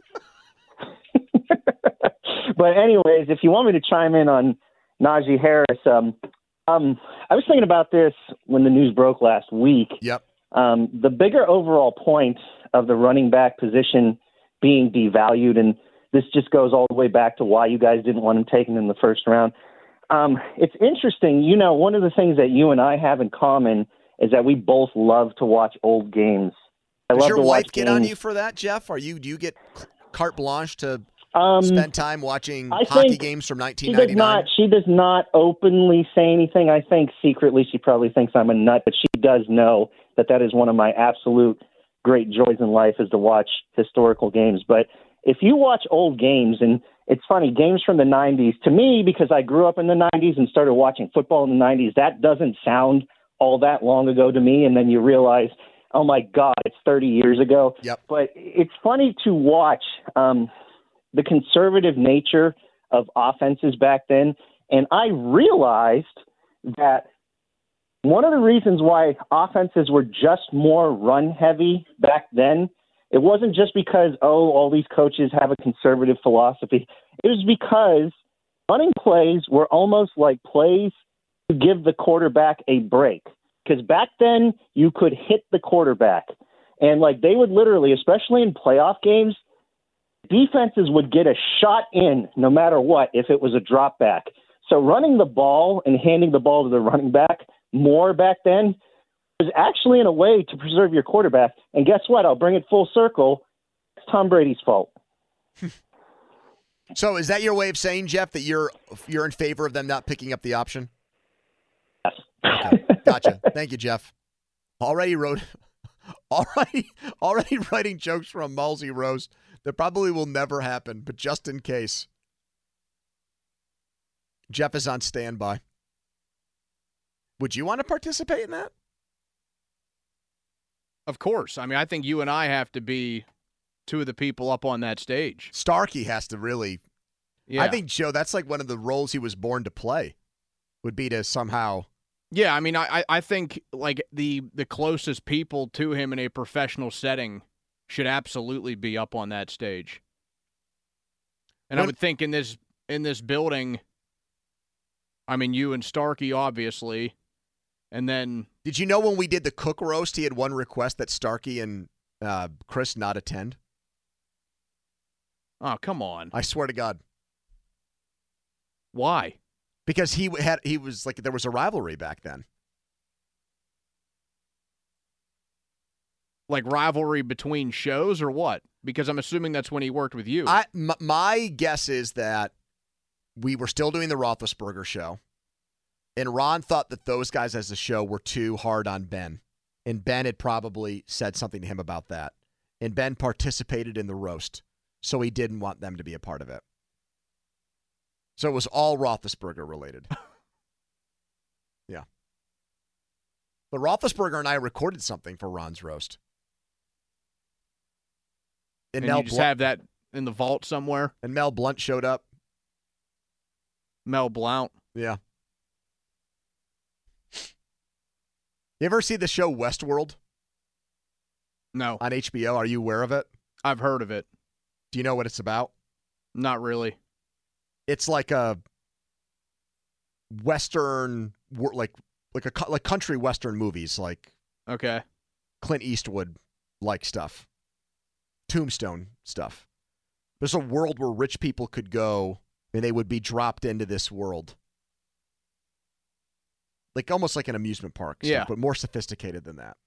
But anyways, if you want me to chime in on Najee Harris, um, um, I was thinking about this when the news broke last week. Yep. Um, the bigger overall point of the running back position being devalued, and this just goes all the way back to why you guys didn't want him taken in the first round. Um, it's interesting. You know, one of the things that you and I have in common is that we both love to watch old games. I Does love your to wife watch get games. on you for that, Jeff? Are you do you get carte blanche to Um, spend time watching I hockey think games from She nineteen does ninety-nine? not. She does not openly say anything. I think secretly she probably thinks I'm a nut, but she does know that that is one of my absolute great joys in life is to watch historical games. But if you watch old games, and it's funny, games from the nineties, to me, because I grew up in the nineties and started watching football in the nineties, that doesn't sound all that long ago to me. And then you realize, oh my God, it's thirty years ago. Yep. But it's funny to watch um, the conservative nature of offenses back then. And I realized that one of the reasons why offenses were just more run heavy back then, it wasn't just because, oh, all these coaches have a conservative philosophy. It was because running plays were almost like plays to give the quarterback a break. Because back then you could hit the quarterback. And like they would literally, especially in playoff games, defenses would get a shot in no matter what if it was a drop back. So running the ball and handing the ball to the running back more back then was actually in a way to preserve your quarterback. And guess what? I'll bring it full circle. It's Tom Brady's fault. So is that your way of saying, Jeff, that you're you're in favor of them not picking up the option? Yes. Okay. Gotcha. Thank you, Jeff. Already wrote already already writing jokes from Mulsey roast that probably will never happen, but just in case. Jeff is on standby. Would you want to participate in that? Of course. I mean, I think you and I have to be two of the people up on that stage. Starkey has to really. Yeah. I think, Joe, that's like one of the roles he was born to play, would be to somehow. Yeah, I mean, I, I think like the the closest people to him in a professional setting should absolutely be up on that stage. And I What- would think in this in this building, I mean, you and Starkey, obviously, and then Did you know when we did the cook roast, he had one request that Starkey and uh, Chris not attend? oh, come on, I swear to God. why? Because he had he was like there was a rivalry back then. Like rivalry between shows or what? Because I'm assuming that's when he worked with you. I m- my guess is that we were still doing the Roethlisberger show, and Ron thought that those guys as a show were too hard on Ben. And Ben had probably said something to him about that. And Ben participated in the roast, so he didn't want them to be a part of it. So it was all Roethlisberger related. Yeah. But Roethlisberger and I recorded something for Ron's roast. And, and Mel you just Blunt, have that in the vault somewhere? And Mel Blunt showed up. Mel Blount. Yeah. You ever see the show Westworld? No. On H B O? Are you aware of it? I've heard of it. Do you know what it's about? Not really. It's like a Western, like like a like country Western movies, like okay, Clint Eastwood like stuff, Tombstone stuff. There's a world where rich people could go and they would be dropped into this world. Like almost like an amusement park, stuff, yeah, but more sophisticated than that.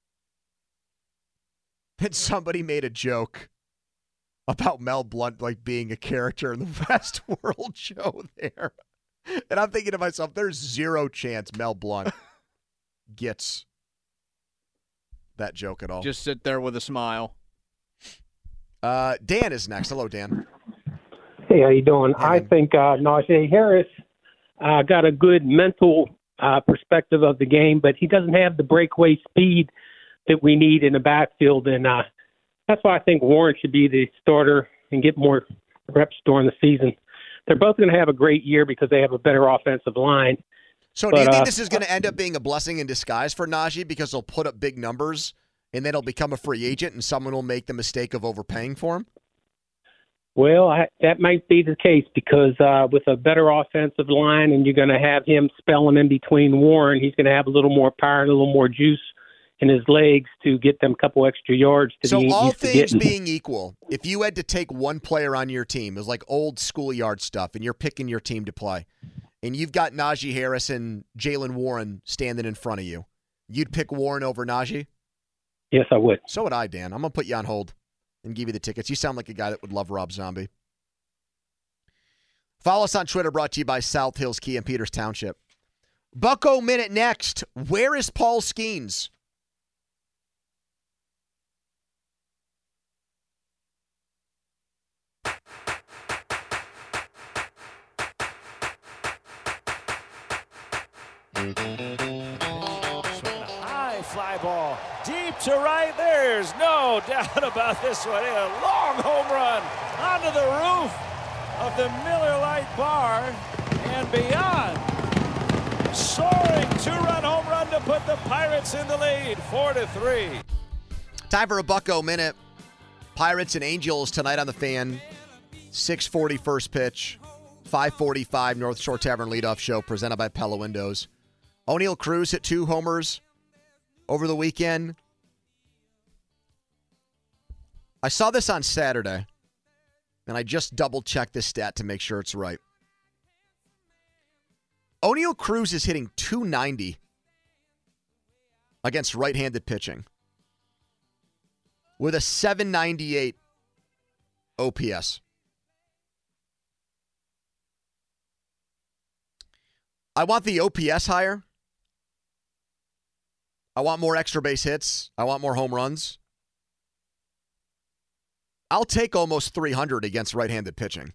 And somebody made a joke about Mel Blunt like being a character in the Westworld show there. And I'm thinking to myself, there's zero chance Mel Blunt gets that joke at all. Just sit there with a smile. Uh, Dan is next. Hello, Dan. Hey, how you doing? Hey, I think uh, Najee Harris uh, got a good mental uh, perspective of the game, but he doesn't have the breakaway speed that we need in the backfield, and uh, that's why I think Warren should be the starter and get more reps during the season. They're both going to have a great year because they have a better offensive line. So but, do you think uh, this is going to end up being a blessing in disguise for Najee because he'll put up big numbers and then he'll become a free agent and someone will make the mistake of overpaying for him? Well, I, that might be the case because uh, with a better offensive line and you're going to have him spelling in between Warren, he's going to have a little more power and a little more juice in his legs to get them a couple extra yards. To so be all used to things getting. being equal, if you had to take one player on your team, it was like old schoolyard stuff, and you're picking your team to play, and you've got Najee Harris and Jaylen Warren standing in front of you, you'd pick Warren over Najee? Yes, I would. So would I, Dan. I'm going to put you on hold and give you the tickets. You sound like a guy that would love Rob Zombie. Follow us on Twitter, brought to you by South Hills Kia in Peters Township. Bucko Minute next. Where is Paul Skeens? High fly ball deep to right. There's no doubt about this one. A long home run onto the roof of the Miller Lite Bar and beyond. Soaring two-run home run to put the Pirates in the lead, four to three. Time for a Bucko Minute. Pirates and Angels tonight on the Fan. six forty first pitch. five forty-five North Shore Tavern leadoff show presented by Pella Windows. O'Neal Cruz hit two homers over the weekend. I saw this on Saturday, and I just double-checked this stat to make sure it's right. O'Neal Cruz is hitting two ninety against right-handed pitching with a seven ninety-eight O P S. I want the O P S higher. I want more extra base hits. I want more home runs. I'll take almost three hundred against right-handed pitching.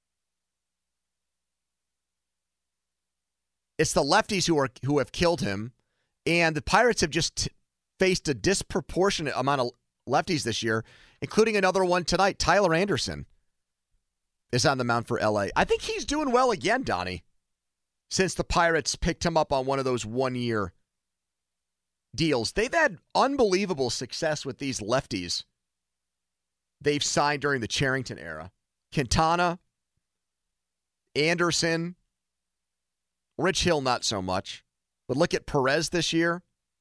It's the lefties who are who have killed him, and the Pirates have just t- faced a disproportionate amount of lefties this year, including another one tonight. Tyler Anderson is on the mound for L A. I think he's doing well again, Donnie, since the Pirates picked him up on one of those one-year deals. They've had unbelievable success with these lefties they've signed during the Cherington era. Quintana, Anderson, Rich Hill not so much. But look at Perez this year.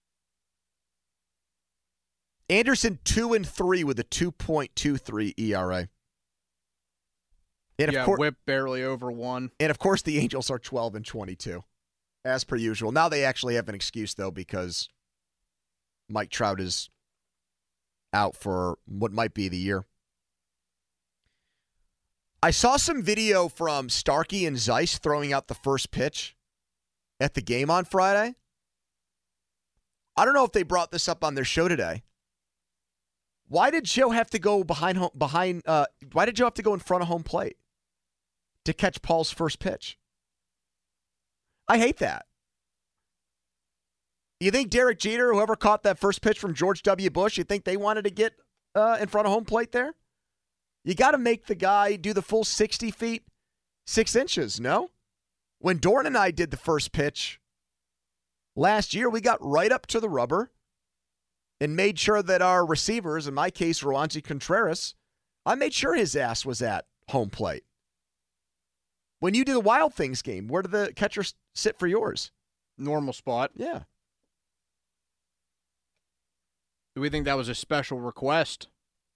Anderson two and three with a two point two three E R A. And of yeah, course, whip barely over one. And of course, the Angels are twelve and twenty-two, as per usual. Now they actually have an excuse though because Mike Trout is out for what might be the year. I saw some video from Starkey and Zeiss throwing out the first pitch at the game on Friday. I don't know if they brought this up on their show today. Why did Joe have to go behind home, behind? Uh, why did Joe have to go in front of home plate to catch Paul's first pitch? I hate that. You think Derek Jeter, whoever caught that first pitch from George W. Bush, you think they wanted to get uh, in front of home plate there? You got to make the guy do the full sixty feet, six inches, no? When Dorn and I did the first pitch last year, we got right up to the rubber and made sure that our receivers, in my case, Roansy Contreras, I made sure his ass was at home plate. When you do the Wild Things game, where did the catcher sit for yours? Normal spot. Yeah. Do we think that was a special request?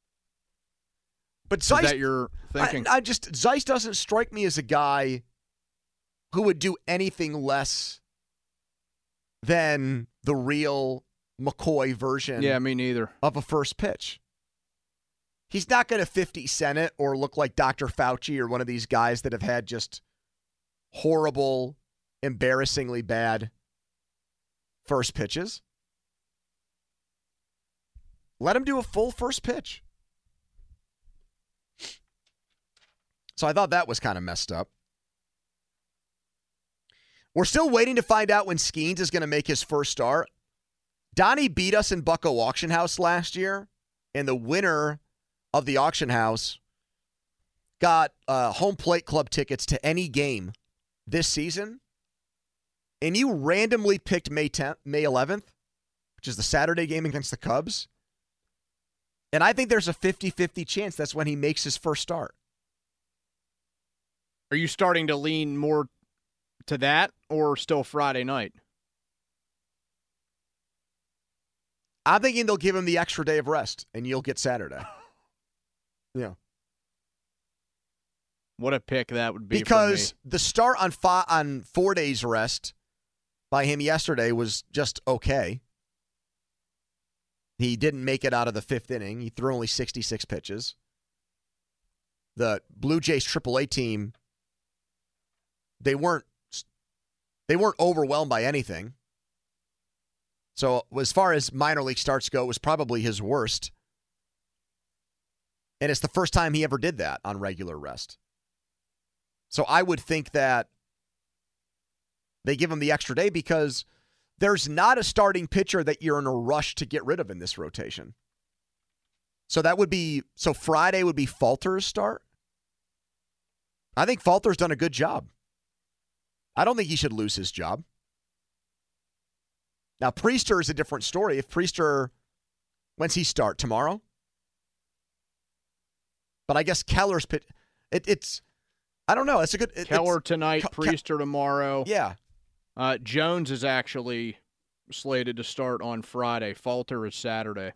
But Zeiss, is that your thinking? I, I just Zeiss doesn't strike me as a guy who would do anything less than the real McCoy version. Yeah, me neither. Of a first pitch. He's not going to fifty cent it or look like Doctor Fauci or one of these guys that have had just horrible, embarrassingly bad first pitches. Let him do a full first pitch. So I thought that was kind of messed up. We're still waiting to find out when Skeens is going to make his first start. Donnie beat us in Bucco Auction House last year, and the winner of the auction house got uh, home plate club tickets to any game this season. And you randomly picked May tenth, May eleventh, which is the Saturday game against the Cubs. And I think there's a fifty-fifty chance that's when he makes his first start. Are you starting to lean more to that or still Friday night? I'm thinking they'll give him the extra day of rest, and you'll get Saturday. Yeah. What a pick that would be because for me. The start on five, on four days rest by him yesterday was just okay. He didn't make it out of the fifth inning. He threw only sixty-six pitches. The Blue Jays triple A team, they weren't they weren't overwhelmed by anything. So as far as minor league starts go, it was probably his worst. And it's the first time he ever did that on regular rest. So I would think that they give him the extra day because there's not a starting pitcher that you're in a rush to get rid of in this rotation. So that would be, so Friday would be Falter's start. I think Falter's done a good job. I don't think he should lose his job. Now, Priester is a different story. If Priester, when's he start? Tomorrow? But I guess Keller's pit. It, it's, I don't know. It's a good. It, Keller tonight, Ke- Priester Ke- tomorrow. Yeah. Uh, Jones is actually slated to start on Friday. Falter is Saturday.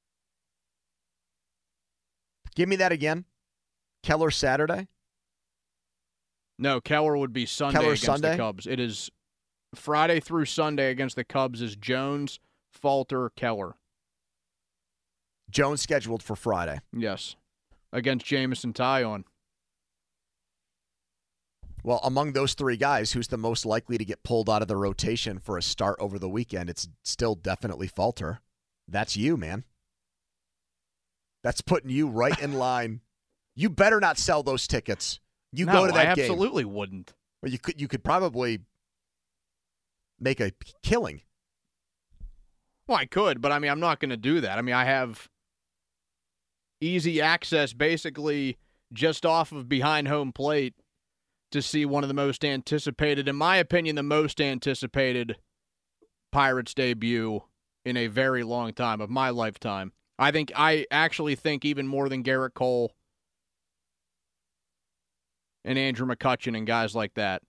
Give me that again. Keller Saturday? No, Keller would be Sunday Keller against Sunday? the Cubs. It is Friday through Sunday against the Cubs is Jones, Falter, Keller. Jones scheduled for Friday. Yes. Against Jamison Taillon. Well, among those three guys, who's the most likely to get pulled out of the rotation for a start over the weekend? It's still definitely Falter. That's you, man. That's putting you right in line. You better not sell those tickets. You no, go to that I game. absolutely wouldn't. Well, you could you could probably make a killing. Well, I could, but I mean, I'm not going to do that. I mean, I have easy access basically just off of behind home plate to see one of the most anticipated, in my opinion, the most anticipated Pirates debut in a very long time, of my lifetime. I think, I actually think even more than Garrett Cole and Andrew McCutchen and guys like that.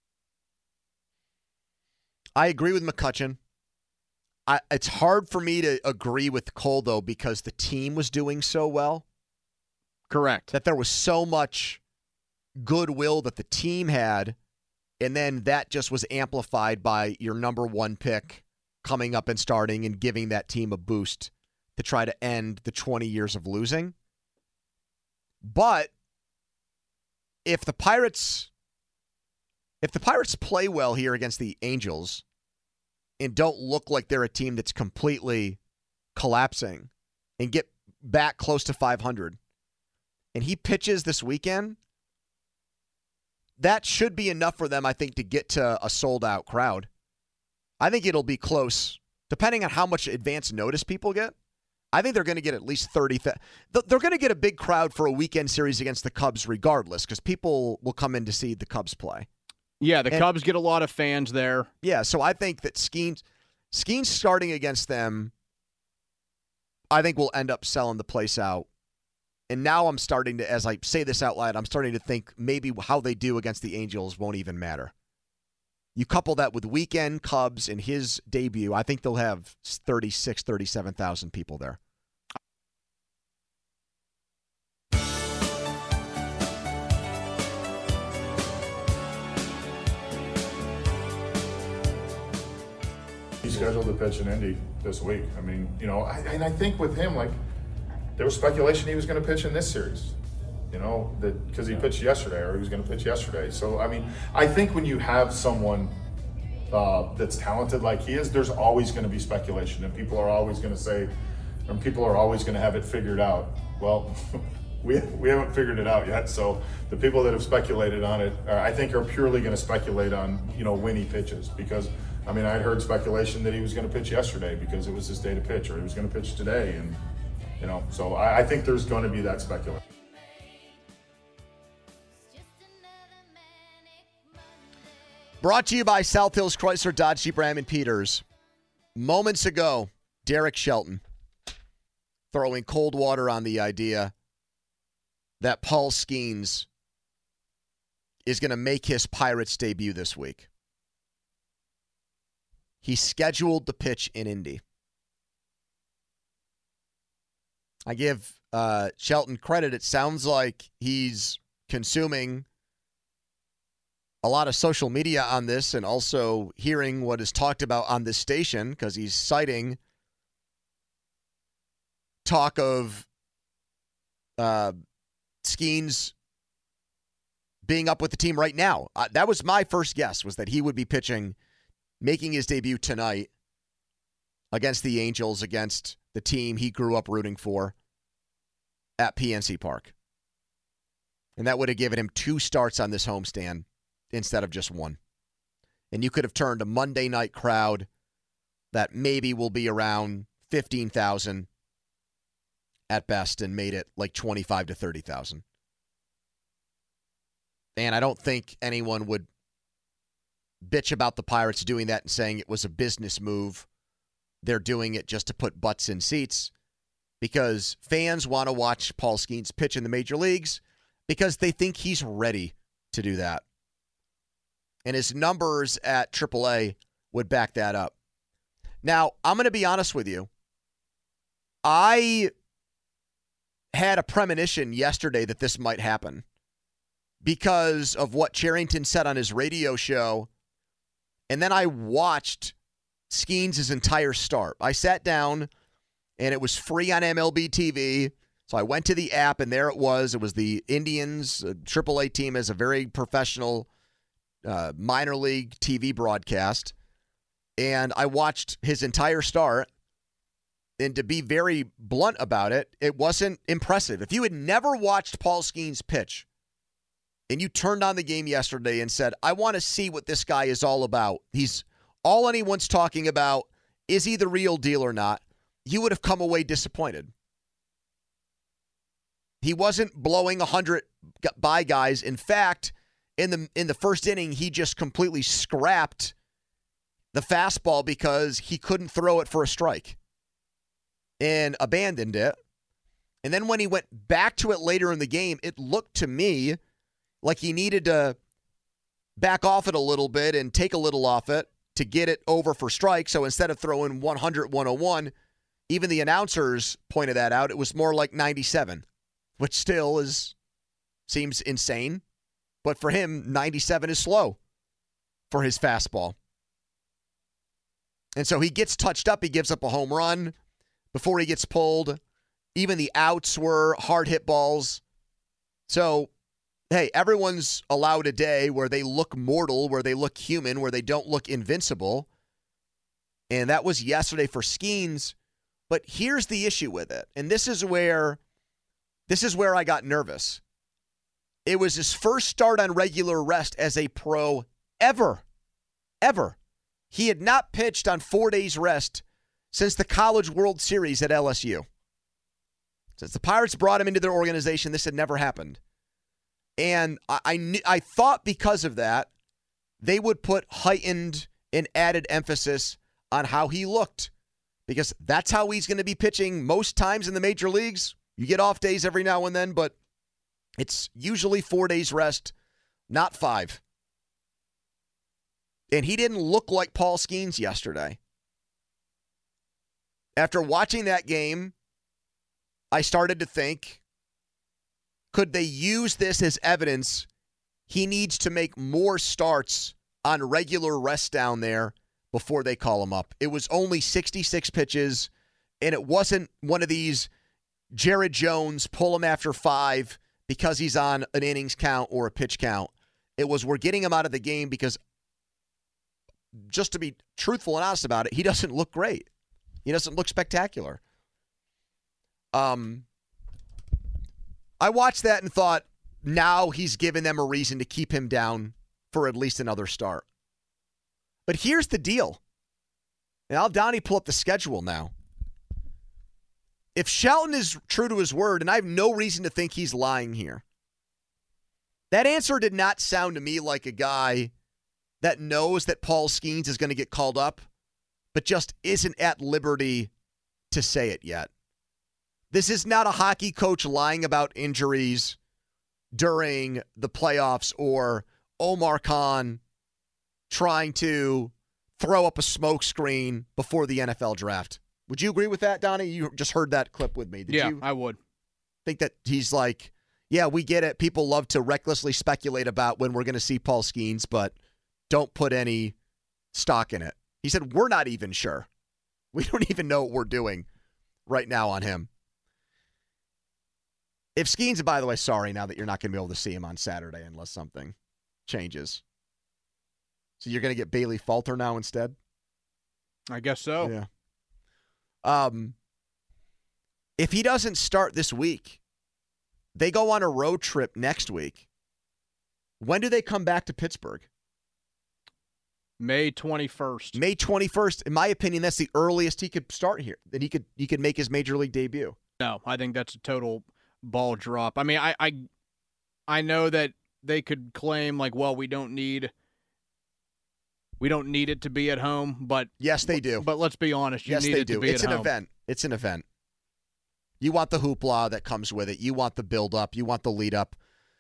I agree with McCutchen. I, it's hard for me to agree with Cole, though, because the team was doing so well. Correct. That there was so much goodwill that the team had, and then that just was amplified by your number one pick coming up and starting and giving that team a boost to try to end the twenty years of losing. But if the Pirates if the Pirates play well here against the Angels and don't look like they're a team that's completely collapsing and get back close to five hundred, and he pitches this weekend, that should be enough for them, I think, to get to a sold-out crowd. I think it'll be close, depending on how much advance notice people get. I think they're going to get at least thirty. Th- they're going to get a big crowd for a weekend series against the Cubs regardless, because people will come in to see the Cubs play. Yeah, the and, Cubs get a lot of fans there. Yeah, so I think that Skeens, Skeens starting against them, I think will end up selling the place out. And now I'm starting to, as I say this out loud, I'm starting to think maybe how they do against the Angels won't even matter. You couple that with weekend Cubs in his debut, I think they'll have thirty-six, thirty-seven thousand people there. He's scheduled to pitch in Indy this week. I mean, you know, I, and I think with him, like, there was speculation he was going to pitch in this series, you know, that because he pitched yesterday or he was going to pitch yesterday. So, I mean, I think when you have someone uh, that's talented like he is, there's always going to be speculation, and people are always going to say, and people are always going to have it figured out. Well, we we haven't figured it out yet. So the people that have speculated on it, are, I think, are purely going to speculate on, you know, when he pitches, because I mean, I heard speculation that he was going to pitch yesterday because it was his day to pitch, or he was going to pitch today, and you know, so I, I think there's going to be that speculation. Brought to you by South Hills Chrysler Dodge Jeep Ram and Peters. Moments ago, Derek Shelton throwing cold water on the idea that Paul Skeens is going to make his Pirates debut this week. He's scheduled to pitch in Indy. I give uh, Shelton credit. It sounds like he's consuming a lot of social media on this and also hearing what is talked about on this station, because he's citing talk of uh, Skeens being up with the team right now. Uh, that was my first guess, was that he would be pitching, making his debut tonight against the Angels, against the team he grew up rooting for at P N C Park. And that would have given him two starts on this homestand instead of just one. And you could have turned a Monday night crowd that maybe will be around fifteen thousand at best and made it like twenty-five to thirty thousand. And I don't think anyone would bitch about the Pirates doing that and saying it was a business move. They're doing it just to put butts in seats, because fans want to watch Paul Skeens pitch in the major leagues because they think he's ready to do that. And his numbers at triple A would back that up. Now, I'm going to be honest with you. I had a premonition yesterday that this might happen because of what Cherington said on his radio show. And then I watched Skeens' entire start. I sat down, and it was free on M L B T V. So I went to the app, and there it was. It was the Indians, a triple A team, as a very professional uh, minor league T V broadcast. And I watched his entire start. And to be very blunt about it, it wasn't impressive. If you had never watched Paul Skeens pitch, and you turned on the game yesterday and said, I want to see what this guy is all about, he's all anyone's talking about, is he the real deal or not, you would have come away disappointed. He wasn't blowing one hundred by guys. In fact, in the in the first inning, he just completely scrapped the fastball because he couldn't throw it for a strike and abandoned it. And then when he went back to it later in the game, it looked to me like he needed to back off it a little bit and take a little off it to get it over for strike. So instead of throwing one hundred, one oh one, even the announcers pointed that out. It was more like ninety-seven, which still is seems insane. But for him, ninety-seven is slow for his fastball. And so he gets touched up. He gives up a home run before he gets pulled. Even the outs were hard hit balls. So hey, everyone's allowed a day where they look mortal, where they look human, where they don't look invincible. And that was yesterday for Skeens. But here's the issue with it. And this is where this is where I got nervous. It was his first start on regular rest as a pro ever. Ever. He had not pitched on four days rest since the College World Series at L S U. Since the Pirates brought him into their organization, this had never happened. And I, I, knew, I thought because of that, they would put heightened and added emphasis on how he looked. Because that's how he's going to be pitching most times in the major leagues. You get off days every now and then, but it's usually four days rest, not five. And he didn't look like Paul Skeens yesterday. After watching that game, I started to think, could they use this as evidence he needs to make more starts on regular rest down there before they call him up? It was only sixty-six pitches, and it wasn't one of these Jared Jones pull him after five because he's on an innings count or a pitch count. It was we're getting him out of the game because, just to be truthful and honest about it, he doesn't look great. He doesn't look spectacular. Um, I watched that and thought, now he's given them a reason to keep him down for at least another start. But here's the deal. And I'll Donnie pull up the schedule now. If Shelton is true to his word, and I have no reason to think he's lying here, that answer did not sound to me like a guy that knows that Paul Skeens is going to get called up, but just isn't at liberty to say it yet. This is not a hockey coach lying about injuries during the playoffs or Omar Khan trying to throw up a smokescreen before the N F L draft. Would you agree with that, Donnie? You just heard that clip with me. Did yeah, you I would. Think that he's like, yeah, we get it. People love to recklessly speculate about when we're going to see Paul Skeens, but don't put any stock in it. He said, we're not even sure. We don't even know what we're doing right now on him. If Skeens, by the way, sorry now that you're not going to be able to see him on Saturday unless something changes. So you're going to get Bailey Falter now instead? I guess so. Yeah. Um, if he doesn't start this week, they go on a road trip next week. When do they come back to Pittsburgh? May twenty-first. May twenty-first. In my opinion, that's the earliest he could start here. That he could he could make his major league debut. No, I think that's a total ball drop. I mean, I I, I know that they could claim like, well, we don't need we don't need it to be at home, but yes, they do. But let's be honest, you yes, need they it do. to be It's at an home. event. It's an event. You want the hoopla that comes with it. You want the build up. You want the lead up.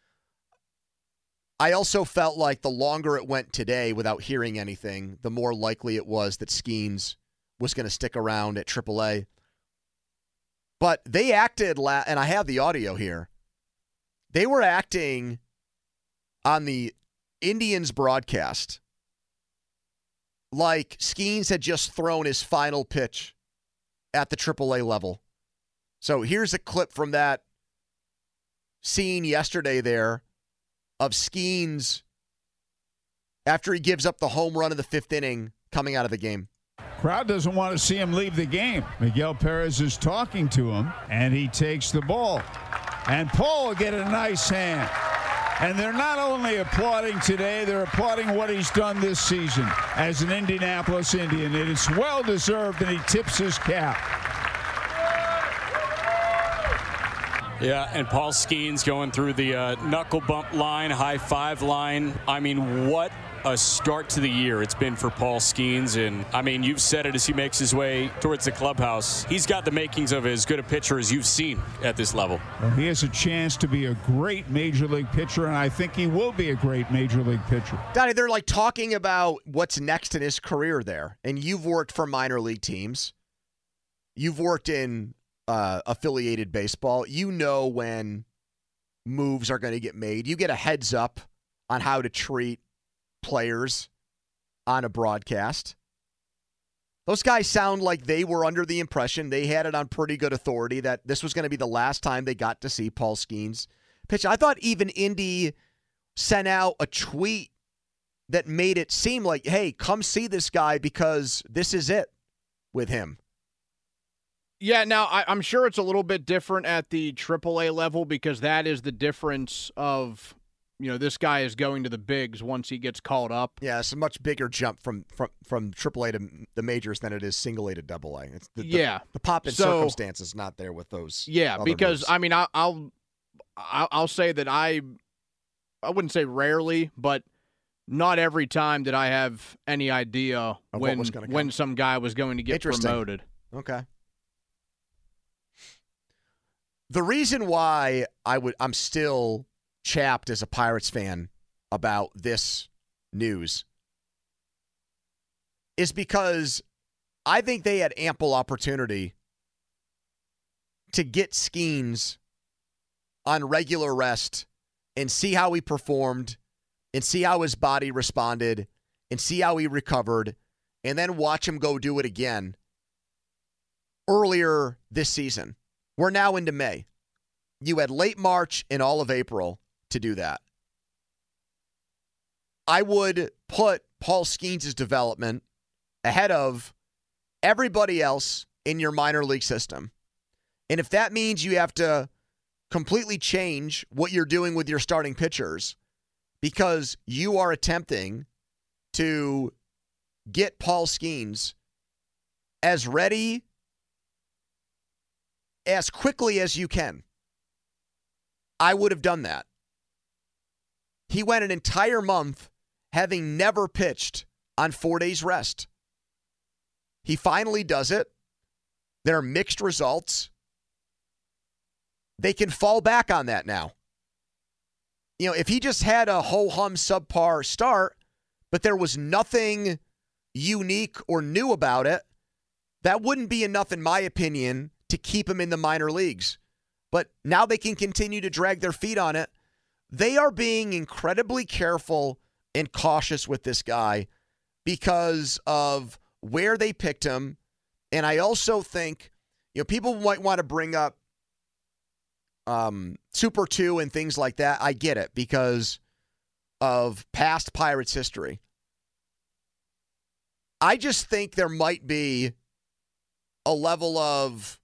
I also felt like the longer it went today without hearing anything, the more likely it was that Skeens was going to stick around at triple A. But they acted, la- and I have the audio here, they were acting on the Indians broadcast like Skeens had just thrown his final pitch at the triple A level. So here's a clip from that scene yesterday there of Skeens after he gives up the home run in the fifth inning coming out of the game. Crowd doesn't want to see him leave the game. Miguel Perez is talking to him, and he takes the ball. And Paul will get a nice hand. And they're not only applauding today, they're applauding what he's done this season as an Indianapolis Indian. And it's well-deserved, and he tips his cap. Yeah, and Paul Skeens going through the uh, knuckle bump line, high five line. I mean, what a start to the year it's been for Paul Skeens. And, I mean, you've said it as he makes his way towards the clubhouse. He's got the makings of as good a pitcher as you've seen at this level. Well, he has a chance to be a great major league pitcher, and I think he will be a great major league pitcher. Donnie, they're like talking about what's next in his career there. And you've worked for minor league teams. You've worked in uh, affiliated baseball. You know when moves are going to get made. You get a heads up on how to treat players on a broadcast. Those guys sound like they were under the impression, they had it on pretty good authority, that this was going to be the last time they got to see Paul Skeens pitch. I thought even Indy sent out a tweet that made it seem like, hey, come see this guy because this is it with him. Yeah, now I, I'm sure it's a little bit different at the triple A level because that is the difference of, you know, this guy is going to the bigs once he gets called up. Yeah, it's a much bigger jump from from, from triple A to the majors than it is single A to double A. It's the, yeah. The, the pop in so, circumstance is not there with those. Yeah, other because, moves. I mean, I, I'll, I'll I'll say that I, I wouldn't say rarely, but not every time did I have any idea Of when what was gonna when come. some guy was going to get Interesting. promoted. Okay. The reason why I would I'm still chapped as a Pirates fan about this news is because I think they had ample opportunity to get Skeens on regular rest and see how he performed and see how his body responded and see how he recovered and then watch him go do it again earlier this season. We're now into May. You had late March and all of April to do that. I would put Paul Skeens' development ahead of everybody else in your minor league system. And if that means you have to completely change what you're doing with your starting pitchers because you are attempting to get Paul Skeens as ready as quickly as you can, I would have done that. He went an entire month having never pitched on four days rest. He finally does it. There are mixed results. They can fall back on that now. You know, if he just had a ho-hum subpar start, but there was nothing unique or new about it, that wouldn't be enough, in my opinion, to keep him in the minor leagues. But now they can continue to drag their feet on it. They are being incredibly careful and cautious with this guy because of where they picked him. And I also think, you know, people might want to bring up um, Super two and things like that. I get it because of past Pirates history. I just think there might be a level of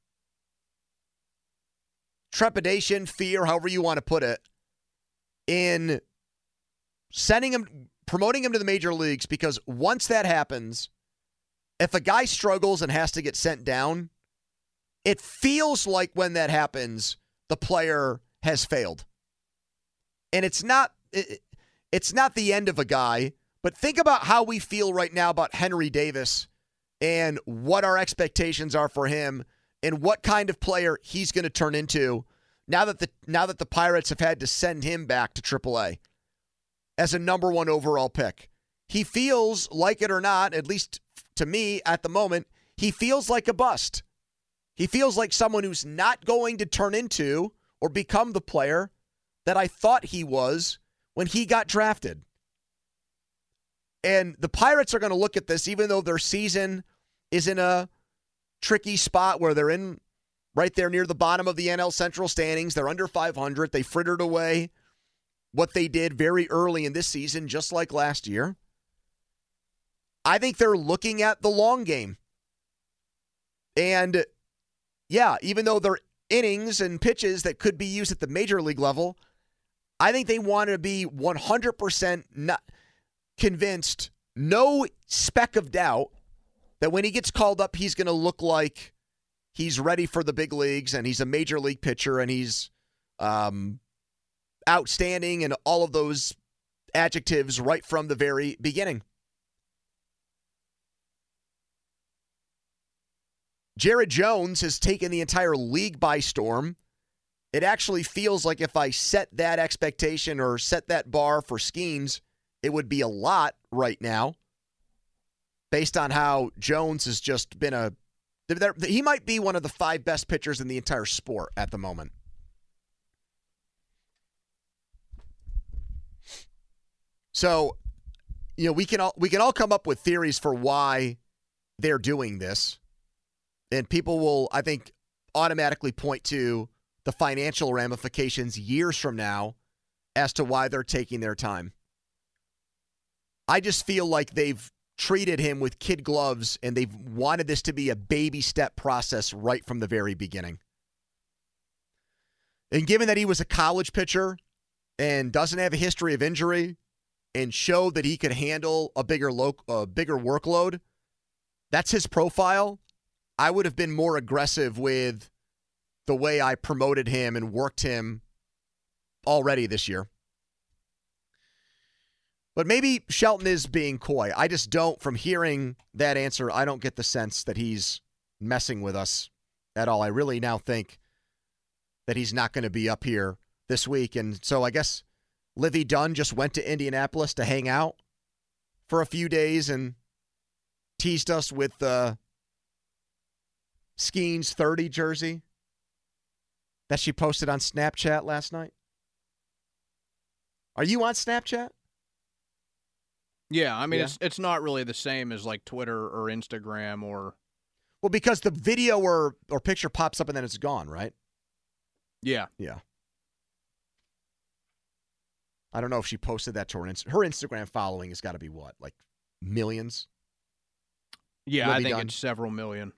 trepidation, fear, however you want to put it, in sending him, promoting him to the major leagues, because once that happens, if a guy struggles and has to get sent down, it feels like when that happens, the player has failed. And it's not it, it's not the end of a guy, but think about how we feel right now about Henry Davis and what our expectations are for him and what kind of player he's going to turn into now that the now that the Pirates have had to send him back to triple A as a number one overall pick. He feels, like it or not, at least to me at the moment, he feels like a bust. He feels like someone who's not going to turn into or become the player that I thought he was when he got drafted. And the Pirates are going to look at this, even though their season is in a tricky spot where they're in right there near the bottom of the N L Central standings. They're under five hundred. They frittered away what they did very early in this season, just like last year. I think they're looking at the long game. And, yeah, even though they're innings and pitches that could be used at the major league level, I think they want to be one hundred percent not convinced, no speck of doubt, that when he gets called up, he's going to look like he's ready for the big leagues and he's a major league pitcher and he's um, outstanding and all of those adjectives right from the very beginning. Jared Jones has taken the entire league by storm. It actually feels like if I set that expectation or set that bar for Skeens, it would be a lot right now based on how Jones has just been a – he might be one of the five best pitchers in the entire sport at the moment. So, you know, we can all we can all come up with theories for why they're doing this. And people will, I think, automatically point to the financial ramifications years from now as to why they're taking their time. I just feel like they've treated him with kid gloves and they've wanted this to be a baby step process right from the very beginning. And given that he was a college pitcher and doesn't have a history of injury and showed that he could handle a bigger lo- a bigger workload, that's his profile. I would have been more aggressive with the way I promoted him and worked him already this year. But maybe Shelton is being coy. I just don't, from hearing that answer, I don't get the sense that he's messing with us at all. I really now think that he's not going to be up here this week. And so I guess Livy Dunn just went to Indianapolis to hang out for a few days and teased us with the Skeens thirty jersey that she posted on Snapchat last night. Are you on Snapchat? Yeah, I mean, Yeah. it's it's not really the same as like Twitter or Instagram or. Well, because the video or, or picture pops up and then it's gone, right? Yeah. Yeah. I don't know if she posted that to her Inst- her Instagram following has got to be what, like millions? Yeah, I Livy think Dunn? it's several million.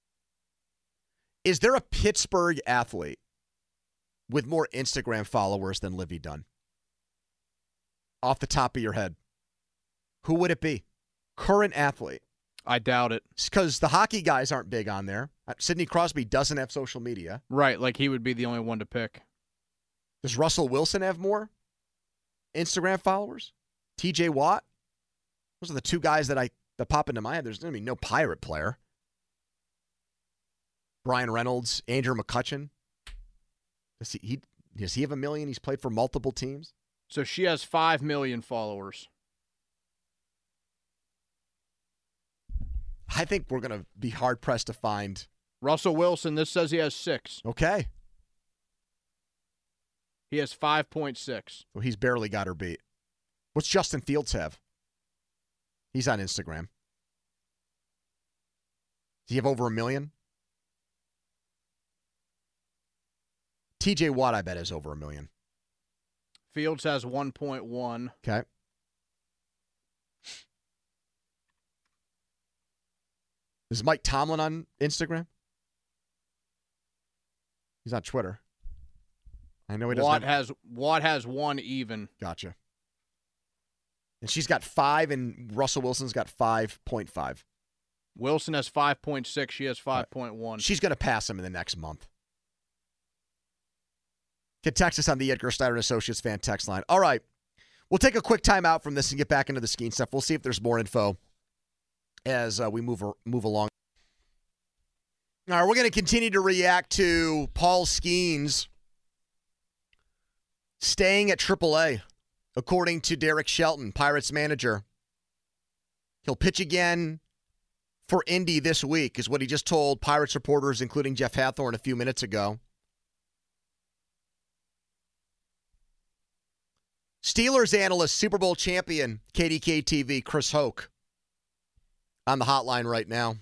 Is there a Pittsburgh athlete with more Instagram followers than Livy Dunn? Off the top of your head. Who would it be? Current athlete. I doubt it. Because the hockey guys aren't big on there. Uh, Sidney Crosby doesn't have social media. Right, like he would be the only one to pick. Does Russell Wilson have more Instagram followers? T J Watt? Those are the two guys that I that pop into my head. There's going to be no Pirate player. Brian Reynolds, Andrew McCutcheon. Does he, he does he have a million? He's played for multiple teams. So she has five million followers. I think we're going to be hard-pressed to find. Russell Wilson, this says he has six. Okay. He has five point six. Well, he's barely got her beat. What's Justin Fields have? He's on Instagram. Does he have over a million? T J Watt, I bet, has over a million. Fields has one point one. Okay. Is Mike Tomlin on Instagram? He's on Twitter. I know he doesn't. Watt have... has Watt has one even. Gotcha. And she's got five, and Russell Wilson's got five point five. Wilson has five point six. She has five point one. She's going to pass him in the next month. Can text us on the Edgar Snyder and Associates fan text line. All right. We'll take a quick time out from this and get back into the skiing stuff. We'll see if there's more info as uh, we move move along. All right, we're going to continue to react to Paul Skeens staying at triple A, according to Derek Shelton, Pirates manager. He'll pitch again for Indy this week, is what he just told Pirates reporters, including Jeff Hathorn, a few minutes ago. Steelers analyst, Super Bowl champion, K D K T V, Chris Hoke, on the hotline right now.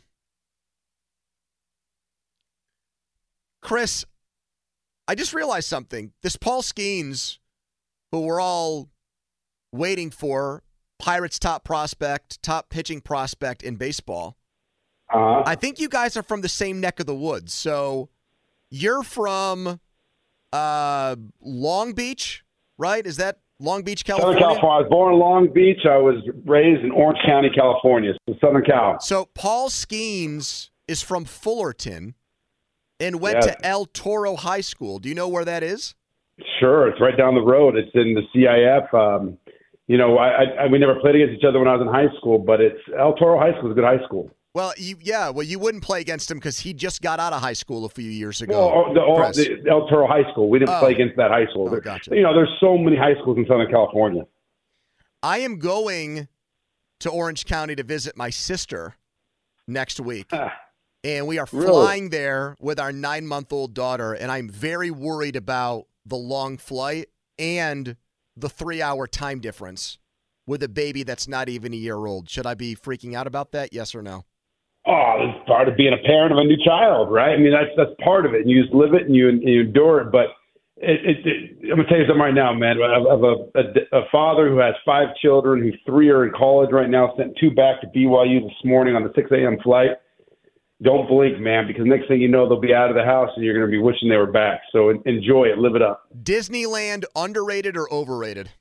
Chris, I just realized something. This Paul Skeens, who we're all waiting for, Pirates' top prospect, top pitching prospect in baseball. Uh-huh. I think you guys are from the same neck of the woods. So you're from uh, Long Beach, right? Is that Long Beach, California? Southern California. I was born in Long Beach. I was raised in Orange County, California, so Southern Cal. So Paul Skeens is from Fullerton and went Yes. to El Toro High School. Do you know where that is? Sure, it's right down the road. It's in the C I F. Um, you know, I, I we never played against each other when I was in high school, but it's El Toro High School is a good high school. Well, you, yeah, well, you wouldn't play against him because he just got out of high school a few years ago. Well, oh, the, oh, Chris. the El Toro High School. We didn't Oh. play against that high school. Oh, There- gotcha. You know, there's so many high schools in Southern California. I am going to Orange County to visit my sister next week. And we are Really? flying there with our nine-month-old daughter, and I'm very worried about the long flight and the three-hour time difference with a baby that's not even a year old. Should I be freaking out about that, yes or no? Oh, it's part of being a parent of a new child, right? I mean, that's that's part of it. And you just live it and you, and you endure it. But it, it, it, I'm going to tell you something right now, man. I have a, a, a father who has five children, who three are in college right now, sent two back to B Y U this morning on the six a.m. flight. Don't blink, man, because next thing you know, they'll be out of the house and you're going to be wishing they were back. So enjoy it. Live it up. Disneyland, underrated or overrated?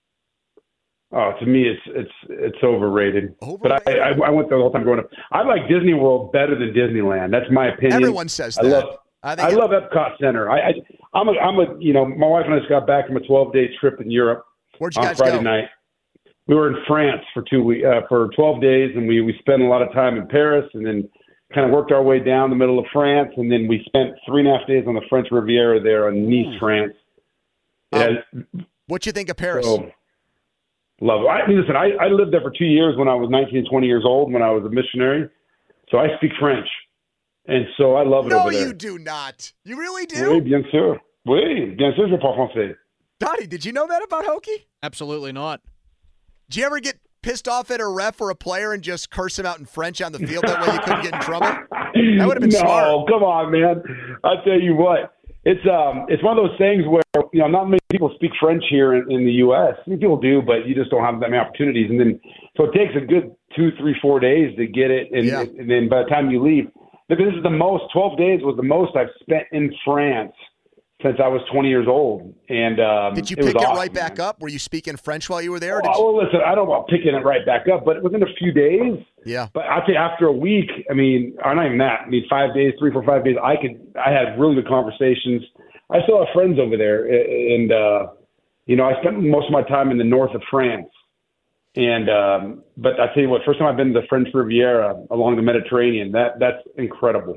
Oh, to me, it's it's it's overrated. overrated. But I, I I went there the whole time growing up. I like Disney World better than Disneyland. That's my opinion. Everyone says I that. Love, I, think I love Epcot Center. I, I I'm a I'm a you know my wife and I just got back from a twelve day trip in Europe. Where'd you on guys Friday go? night. We were in France for two weeks uh, for twelve days, and we we spent a lot of time in Paris, and then kind of worked our way down the middle of France, and then we spent three and a half days on the French Riviera there in Nice, France. Yeah. Um, what you think of Paris? So, love it. I mean, listen, I, I lived there for two years when I was nineteen, twenty years old when I was a missionary. So I speak French. And so I love it no, over there. No, you do not. You really do? Oui, bien sûr. Oui, bien sûr, je parle français. Donnie, did you know that about Hokie? Absolutely not. Did you ever get pissed off at a ref or a player and just curse him out in French on the field? That way you couldn't get in trouble? That would have been no, smart. No, come on, man. I'll tell you what. It's um, it's one of those things where, you know, not many people speak French here in, in the U S. I mean, people do, but you just don't have that many opportunities. And then, so it takes a good two, three, four days to get it. And, yeah. and then by the time you leave, look, this is the most, twelve days was the most I've spent in France since I was twenty years old. And um, did you it pick was it awesome, right back man. up? Were you speaking French while you were there? Or did oh, well, listen, I don't know about picking it right back up, but within a few days. Yeah. But I'd say after a week, I mean, or not even that. I mean, five days, three, four, five days. I could. I had really good conversations. I still have friends over there, and uh, you know, I spent most of my time in the north of France. And um, but I tell you what, first time I've been to the French Riviera along the Mediterranean, that that's incredible.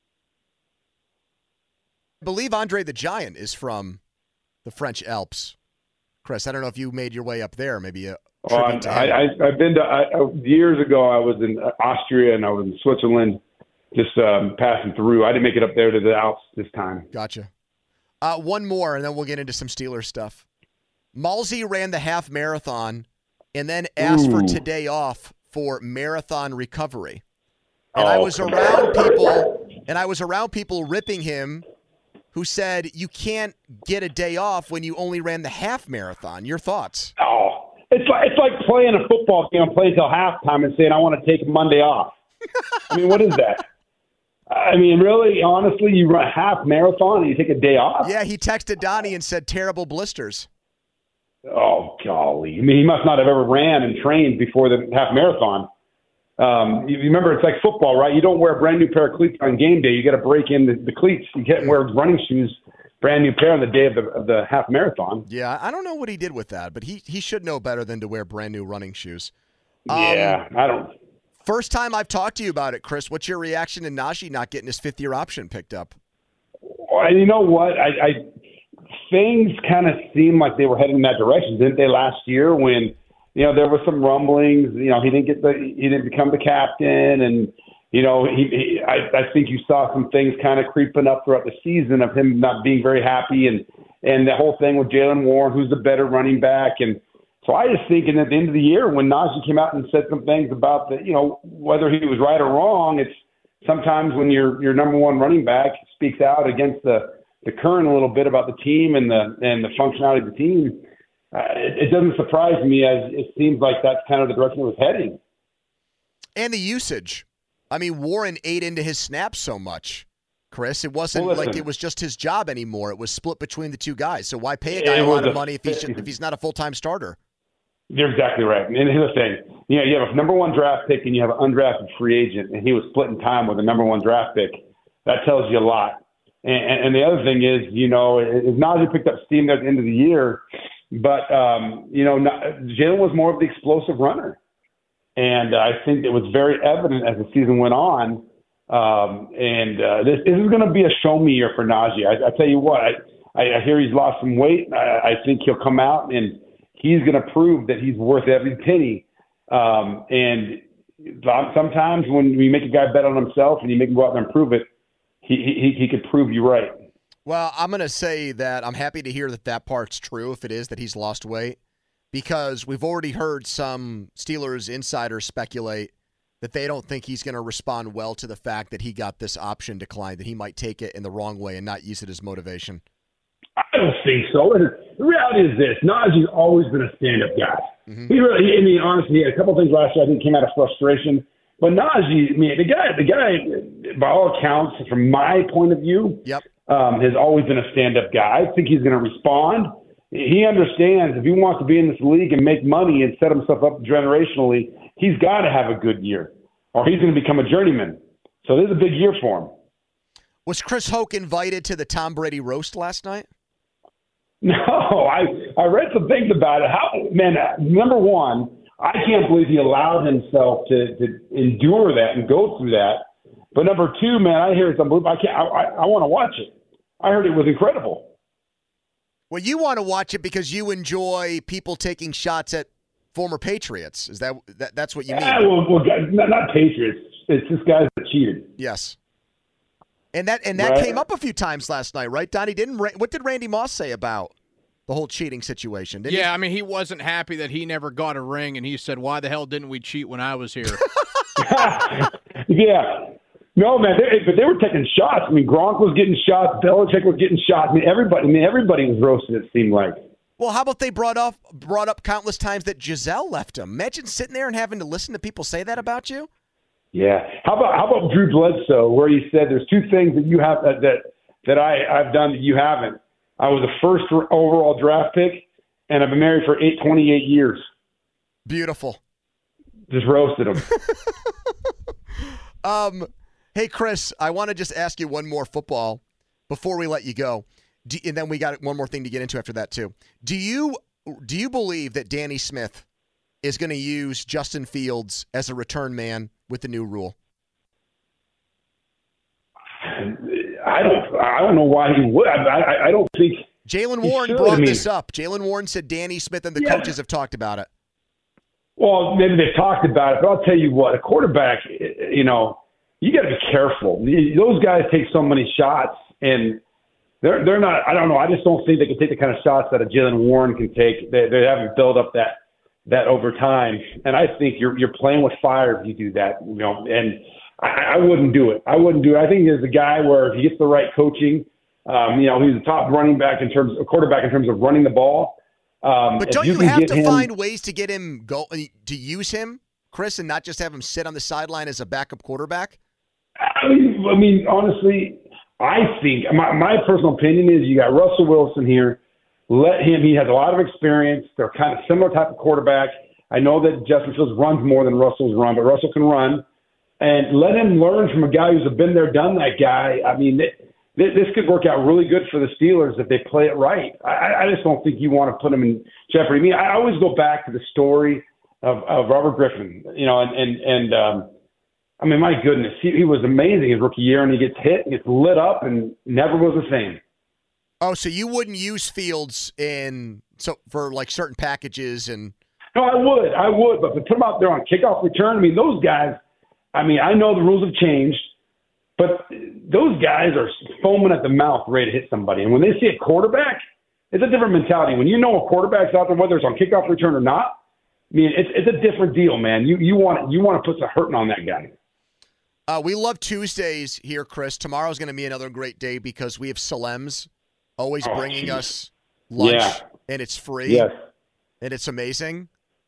I believe Andre the Giant is from the French Alps. Chris, I don't know if you made your way up there. Maybe a Oh, I, tribute to I, him. I, I've been to I, years ago. I was in Austria and I was in Switzerland, just um, passing through. I didn't make it up there to the Alps this time. Gotcha. Uh, one more, and then we'll get into some Steelers stuff. Malsey ran the half marathon and then asked Ooh. for today off for marathon recovery. And Oh, I was come around people, and I was around people ripping him, who said you can't get a day off when you only ran the half marathon. Your thoughts? Oh, it's like it's like playing a football game and playing till halftime and saying I want to take Monday off. I mean, what is that? I mean, really, honestly, you run a half marathon and you take a day off? Yeah, he texted Donnie and said terrible blisters. Oh, golly. I mean, he must not have ever ran and trained before the half marathon. Um, you remember, it's like football, right? You don't wear a brand new pair of cleats on game day. You got to break in the, the cleats. You can't wear running shoes, brand new pair on the day of the, of the half marathon. Yeah, I don't know what he did with that, but he, he should know better than to wear brand new running shoes. Yeah, Um, I don't. First time I've talked to you about it, Chris. What's your reaction to Najee not getting his fifth year option picked up? And you know what? I, I things kind of seemed like they were heading in that direction, didn't they? Last year, when you know there were some rumblings, you know he didn't get the he didn't become the captain, and you know he, he I, I think you saw some things kind of creeping up throughout the season of him not being very happy, and and the whole thing with Jaylen Warren, who's the better running back, and so I just think, and at the end of the year, when Najee came out and said some things about the, you know, whether he was right or wrong, it's sometimes when your your number one running back speaks out against the the current a little bit about the team and the and the functionality of the team, uh, it, it doesn't surprise me, as it seems like that's kind of the direction it was heading. And the usage. I mean, Warren ate into his snaps so much, Chris. It wasn't Well, like listen. it was just his job anymore. It was split between the two guys. So why pay a guy It a lot was of a- money if he's if he's not a full time starter? You're exactly right. And here's the thing. You know, you have a number one draft pick and you have an undrafted free agent, and he was splitting time with a number one draft pick. That tells you a lot. And, and the other thing is, you know, is Najee picked up steam there at the end of the year, but, um, you know, Jalen was more of the explosive runner. And I think it was very evident as the season went on. Um, and uh, this, this is going to be a show me year for Najee. I, I tell you what, I, I hear he's lost some weight. I, I think he'll come out and he's going to prove that he's worth every penny. Um, and sometimes when we make a guy bet on himself and you make him go out there and prove it, he he, he could prove you right. Well, I'm going to say that I'm happy to hear that that part's true, if it is that he's lost weight, because we've already heard some Steelers insiders speculate That they don't think he's going to respond well to the fact that he got this option declined, that he might take it in the wrong way and not use it as motivation? I don't think so. The reality is this. Najee's always been a stand-up guy. Mm-hmm. He really, I mean, honestly, he had a couple of things last year I think came out of frustration. But Najee, I mean, the guy, the guy, by all accounts, from my point of view, yep. um, has always been a stand-up guy. I think he's going to respond. He understands if he wants to be in this league and make money and set himself up generationally, he's got to have a good year, or he's going to become a journeyman. So this is a big year for him. Was Chris Hoke invited to the Tom Brady roast last night? No, I I read some things about it. How man, number one, I can't believe he allowed himself to, to endure that and go through that. But number two, man, I hear it's unbelievable. I can't. I, I, I want to watch it. I heard it was incredible. Well, you want to watch it because you enjoy people taking shots at former Patriots. Is that, that that's what you mean? Yeah, well, well not, not Patriots. It's this guy that cheated. Yes. And that and that right. came up a few times last night, right, Donnie? Didn't what did Randy Moss say about the whole cheating situation? Didn't yeah, he? I mean, he wasn't happy that he never got a ring, and he said, "Why the hell didn't we cheat when I was here?" Yeah. No, man, they, but they were taking shots. I mean, Gronk was getting shots. Belichick was getting shots. I mean, everybody. I mean, everybody was roasted. It seemed like. Well, how about they brought up brought up countless times that Giselle left him? Imagine sitting there and having to listen to people say that about you. Yeah. How about how about Drew Bledsoe, where he said there's two things that you have that that, that I I've done that you haven't. I was the first overall draft pick, and I've been married for eight twenty-eight years. Beautiful. Just roasted him. um. Hey, Chris, I want to just ask you one more football before we let you go. Do, and then we got one more thing to get into after that, too. Do you do you believe that Danny Smith is going to use Justin Fields as a return man with the new rule? I don't I don't know why he would. I, I, I don't think Jaylen Warren brought I mean, this up. Jaylen Warren said Danny Smith and the yeah. coaches have talked about it. Well, maybe they've talked about it, but I'll tell you what, a quarterback, you know, you got to be careful. Those guys take so many shots, and they're they're not. I don't know. I just don't think they can take the kind of shots that a Jaylen Warren can take. They they haven't built up that that over time, and I think you're you're playing with fire if you do that. You know, and I, I wouldn't do it. I wouldn't do it. I think there's a guy where if he gets the right coaching, um, you know, he's the top running back in terms of quarterback in terms of running the ball. Um, but don't you, you have to him, find ways to get him go to use him, Chris, and not just have him sit on the sideline as a backup quarterback? I mean, I mean, honestly, I think my, my personal opinion is you got Russell Wilson here. Let him. He has a lot of experience. They're kind of similar type of quarterback. I know that Justin Fields runs more than Russell's run, but Russell can run. And let him learn from a guy who's been there, done that guy. I mean, it, this could work out really good for the Steelers if they play it right. I, I just don't think you want to put them in jeopardy. I mean, I always go back to the story of, of Robert Griffin, you know, and, and, and um, I mean, my goodness, he, he was amazing his rookie year, and he gets hit, and gets lit up, and never was the same. Oh, so you wouldn't use Fields in so for like certain packages and? No, I would, I would, but to put him out there on kickoff return, I mean, those guys. I mean, I know the rules have changed, but those guys are foaming at the mouth, ready to hit somebody, and when they see a quarterback, it's a different mentality. When you know a quarterback's out there, whether it's on kickoff return or not, I mean, it's it's a different deal, man. You you want you want to put some hurting on that guy. Uh, we love Tuesdays here, Chris. Tomorrow's going to be another great day because we have Salem's always oh, bringing geez. us lunch, yeah. and it's free, yes. and it's amazing.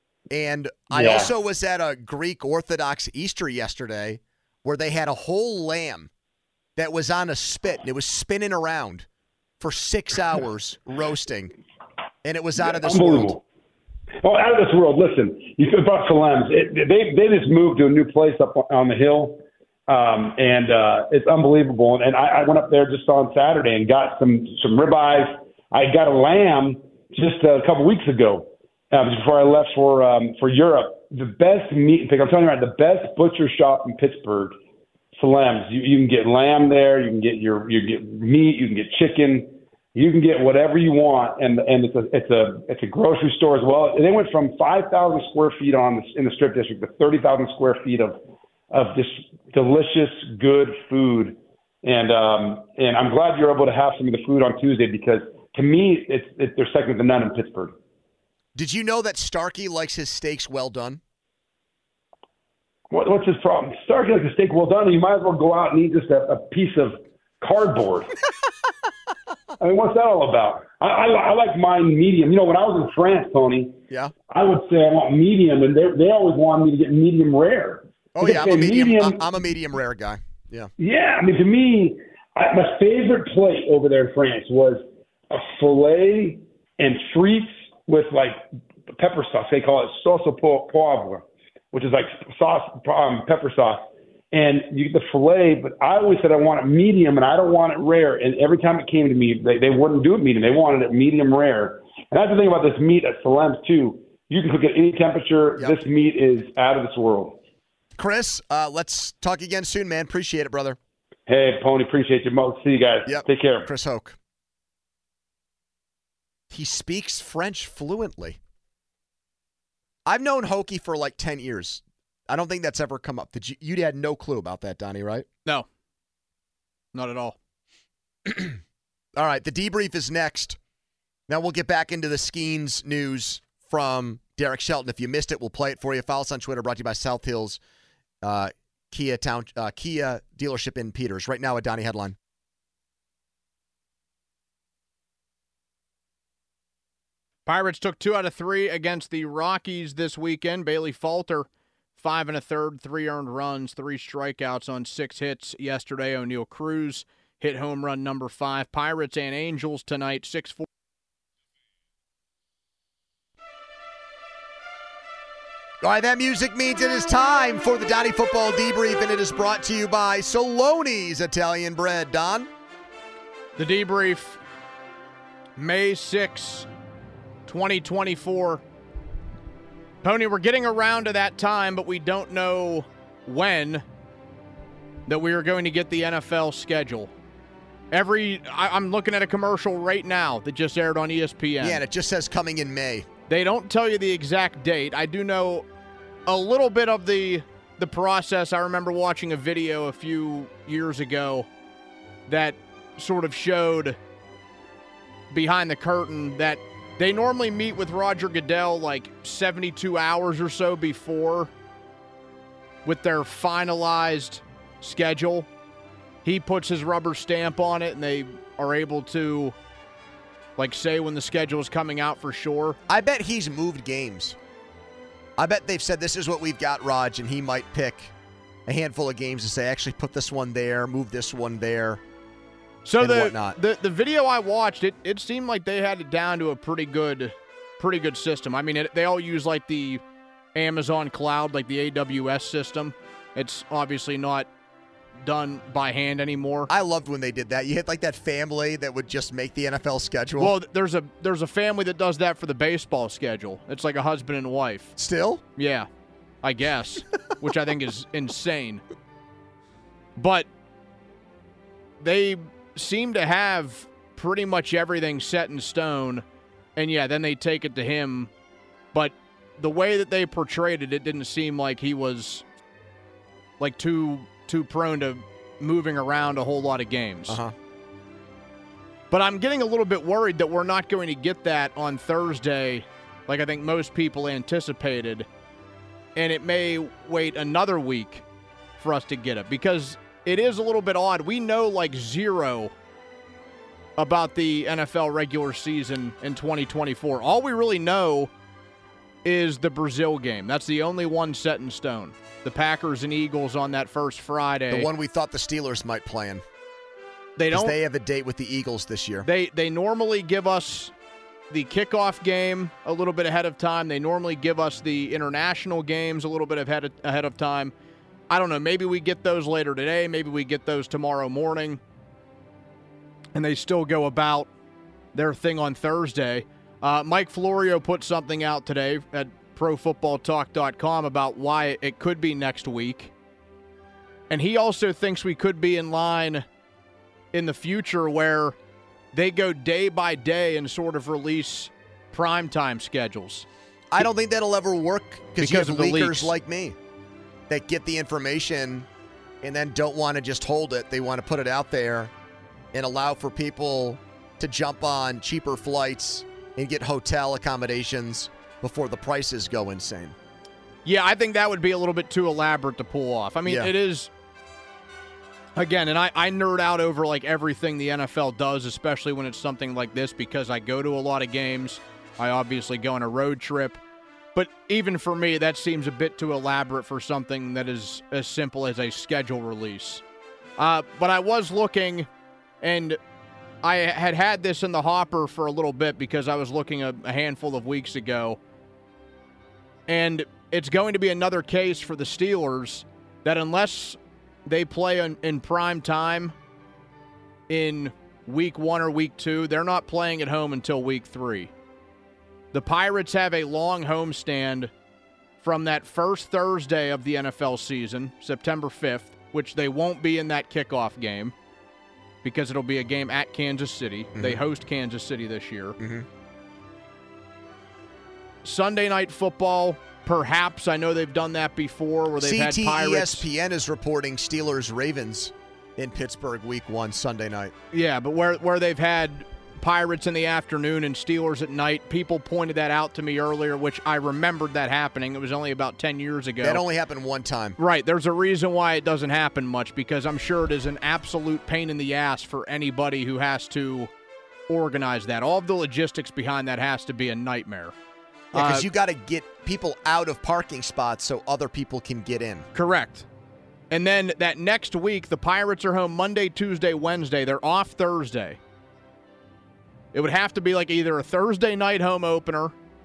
And I yeah. also was at a Greek Orthodox Easter yesterday where they had a whole lamb that was on a spit, and it was spinning around for six hours roasting, and it was out of this world. Oh, out of this world. Listen, you said about Salem's. It, they, they just moved to a new place up on the hill. Um, and uh, it's unbelievable. And, and I, I went up there just on Saturday and got some some ribeyes. I got a lamb just a couple weeks ago uh, before I left for um, for Europe. The best meat. In fact, I'm telling you right, the best butcher shop in Pittsburgh, Salem's. You, you can get lamb there. You can get your you get meat. You can get chicken. You can get whatever you want. And and it's a it's a it's a grocery store as well. And they went from five thousand square feet on the, in the Strip District to thirty thousand square feet of of this delicious, good food. And um, and I'm glad you're able to have some of the food on Tuesday because, to me, it's, it, they're second to none in Pittsburgh. Did you know that Starkey likes his steaks well done? What, what's his problem? Stark like a steak well done. You might as well go out and eat just a, a piece of cardboard. I mean, what's that all about? I, I, I like mine medium. You know, when I was in France, Tony, yeah, I would say I want medium, and they they always wanted me to get medium rare. Oh They yeah, I'm say a medium. medium I'm, I'm a medium rare guy. Yeah. Yeah, I mean, to me, I, my favorite plate over there in France was a filet and frites with like pepper sauce. They call it sauce au po- poivre, which is like sauce, um, pepper sauce. And you get the filet, but I always said I want it medium, and I don't want it rare. And every time it came to me, they, they wouldn't do it medium. They wanted it medium rare. And that's the thing about this meat at Salem's, too. You can cook at any temperature. Yep. This meat is out of this world. Chris, uh, let's talk again soon, man. Appreciate it, brother. Hey, Pony, appreciate you. Mo. See you guys. Yep. Take care. Chris Hoke. He speaks French fluently. I've known Hokie for like ten years. I don't think that's ever come up. Did you? You had no clue about that, Donnie, right? No. Not at all. All right, the debrief is next. Now we'll get back into the Skeens news from Derek Shelton. If you missed it, we'll play it for you. Follow us on Twitter, brought to you by South Hills uh, Kia Town uh, Kia dealership in Peters. Right now, a Donnie headline. Pirates took two out of three against the Rockies this weekend. Bailey Falter, five and a third, three earned runs, three strikeouts on six hits yesterday. O'Neal Cruz hit home run number five. Pirates and Angels tonight, six four. All right, that music means it is time for the Donnie Football Debrief, and it is brought to you by Soloni's Italian Bread. Don? The debrief, May sixth, twenty twenty-four. Pony, we're getting around to that time, but we don't know when that we are going to get the N F L schedule. Every I, I'm looking at a commercial right now that just aired on E S P N. Yeah, and it just says coming in May. They don't tell you the exact date. I do know a little bit of the the process. I remember watching a video a few years ago that sort of showed behind the curtain that they normally meet with Roger Goodell like seventy-two hours or so before with their finalized schedule. He puts his rubber stamp on it, and they are able to like say when the schedule is coming out for sure. I bet he's moved games. I bet they've said, this is what we've got, Raj, and he might pick a handful of games to say, actually put this one there, move this one there, so and the, whatnot. the the video I watched, it it seemed like they had it down to a pretty good pretty good system. I mean, it, they all use like the Amazon cloud, like the A W S system. It's obviously not done by hand anymore. I loved when they did that. You hit like that family that would just make the N F L schedule. Well, there's a there's a family that does that for the baseball schedule. It's like a husband and wife. Still? Yeah, I guess, which I think is insane. But they seem to have pretty much everything set in stone, and yeah, then they take it to him. But the way that they portrayed it, it didn't seem like he was like too too prone to moving around a whole lot of games. Uh-huh. But I'm getting a little bit worried that we're not going to get that on Thursday like I think most people anticipated, and it may wait another week for us to get it, because it is a little bit odd. We know like zero about the N F L regular season in twenty twenty-four. All we really know is the Brazil game. That's the only one set in stone. The Packers and Eagles on that first Friday. The one we thought the Steelers might play in. They don't. They have a date with the Eagles this year. They they normally give us the kickoff game a little bit ahead of time. They normally give us the international games a little bit ahead of, ahead of time. I don't know. Maybe we get those later today. Maybe we get those tomorrow morning. And they still go about their thing on Thursday. Uh, Mike Florio put something out today at pro football talk dot com about why it could be next week. And he also thinks we could be in line in the future where they go day by day and sort of release primetime schedules. I don't think that'll ever work because you have of the leakers leaks. like me that get the information and then don't want to just hold it. They want to put it out there and allow for people to jump on cheaper flights and get hotel accommodations before the prices go insane. Yeah, I think that would be a little bit too elaborate to pull off. I mean, Yeah. it is, again, and I, I nerd out over like everything the N F L does, especially when it's something like this, because I go to a lot of games. I obviously go on a road trip. But even for me, that seems a bit too elaborate for something that is as simple as a schedule release. Uh, but I was looking, and I had had this in the hopper for a little bit because I was looking a, a handful of weeks ago. And it's going to be another case for the Steelers that unless they play in, in prime time in week one or week two, they're not playing at home until week three. The Pirates have a long homestand from that first Thursday of the N F L season, September fifth, which they won't be in that kickoff game because it'll be a game at Kansas City. Mm-hmm. They host Kansas City this year. Mm-hmm. Sunday Night Football, perhaps. I know they've done that before where they've had Pirates. C T E S P N is reporting Steelers-Ravens in Pittsburgh week one, Sunday night. Yeah, but where where they've had Pirates in the afternoon and Steelers at night, people pointed that out to me earlier, which I remembered that happening. It was only about ten years ago. That only happened one time. Right. There's a reason why it doesn't happen much, because I'm sure it is an absolute pain in the ass for anybody who has to organize that. All of the logistics behind that has to be a nightmare. Yeah, because uh, you got to get people out of parking spots so other people can get in. Correct. And then that next week, the Pirates are home Monday, Tuesday, Wednesday. They're off Thursday. It would have to be like either a Thursday night home opener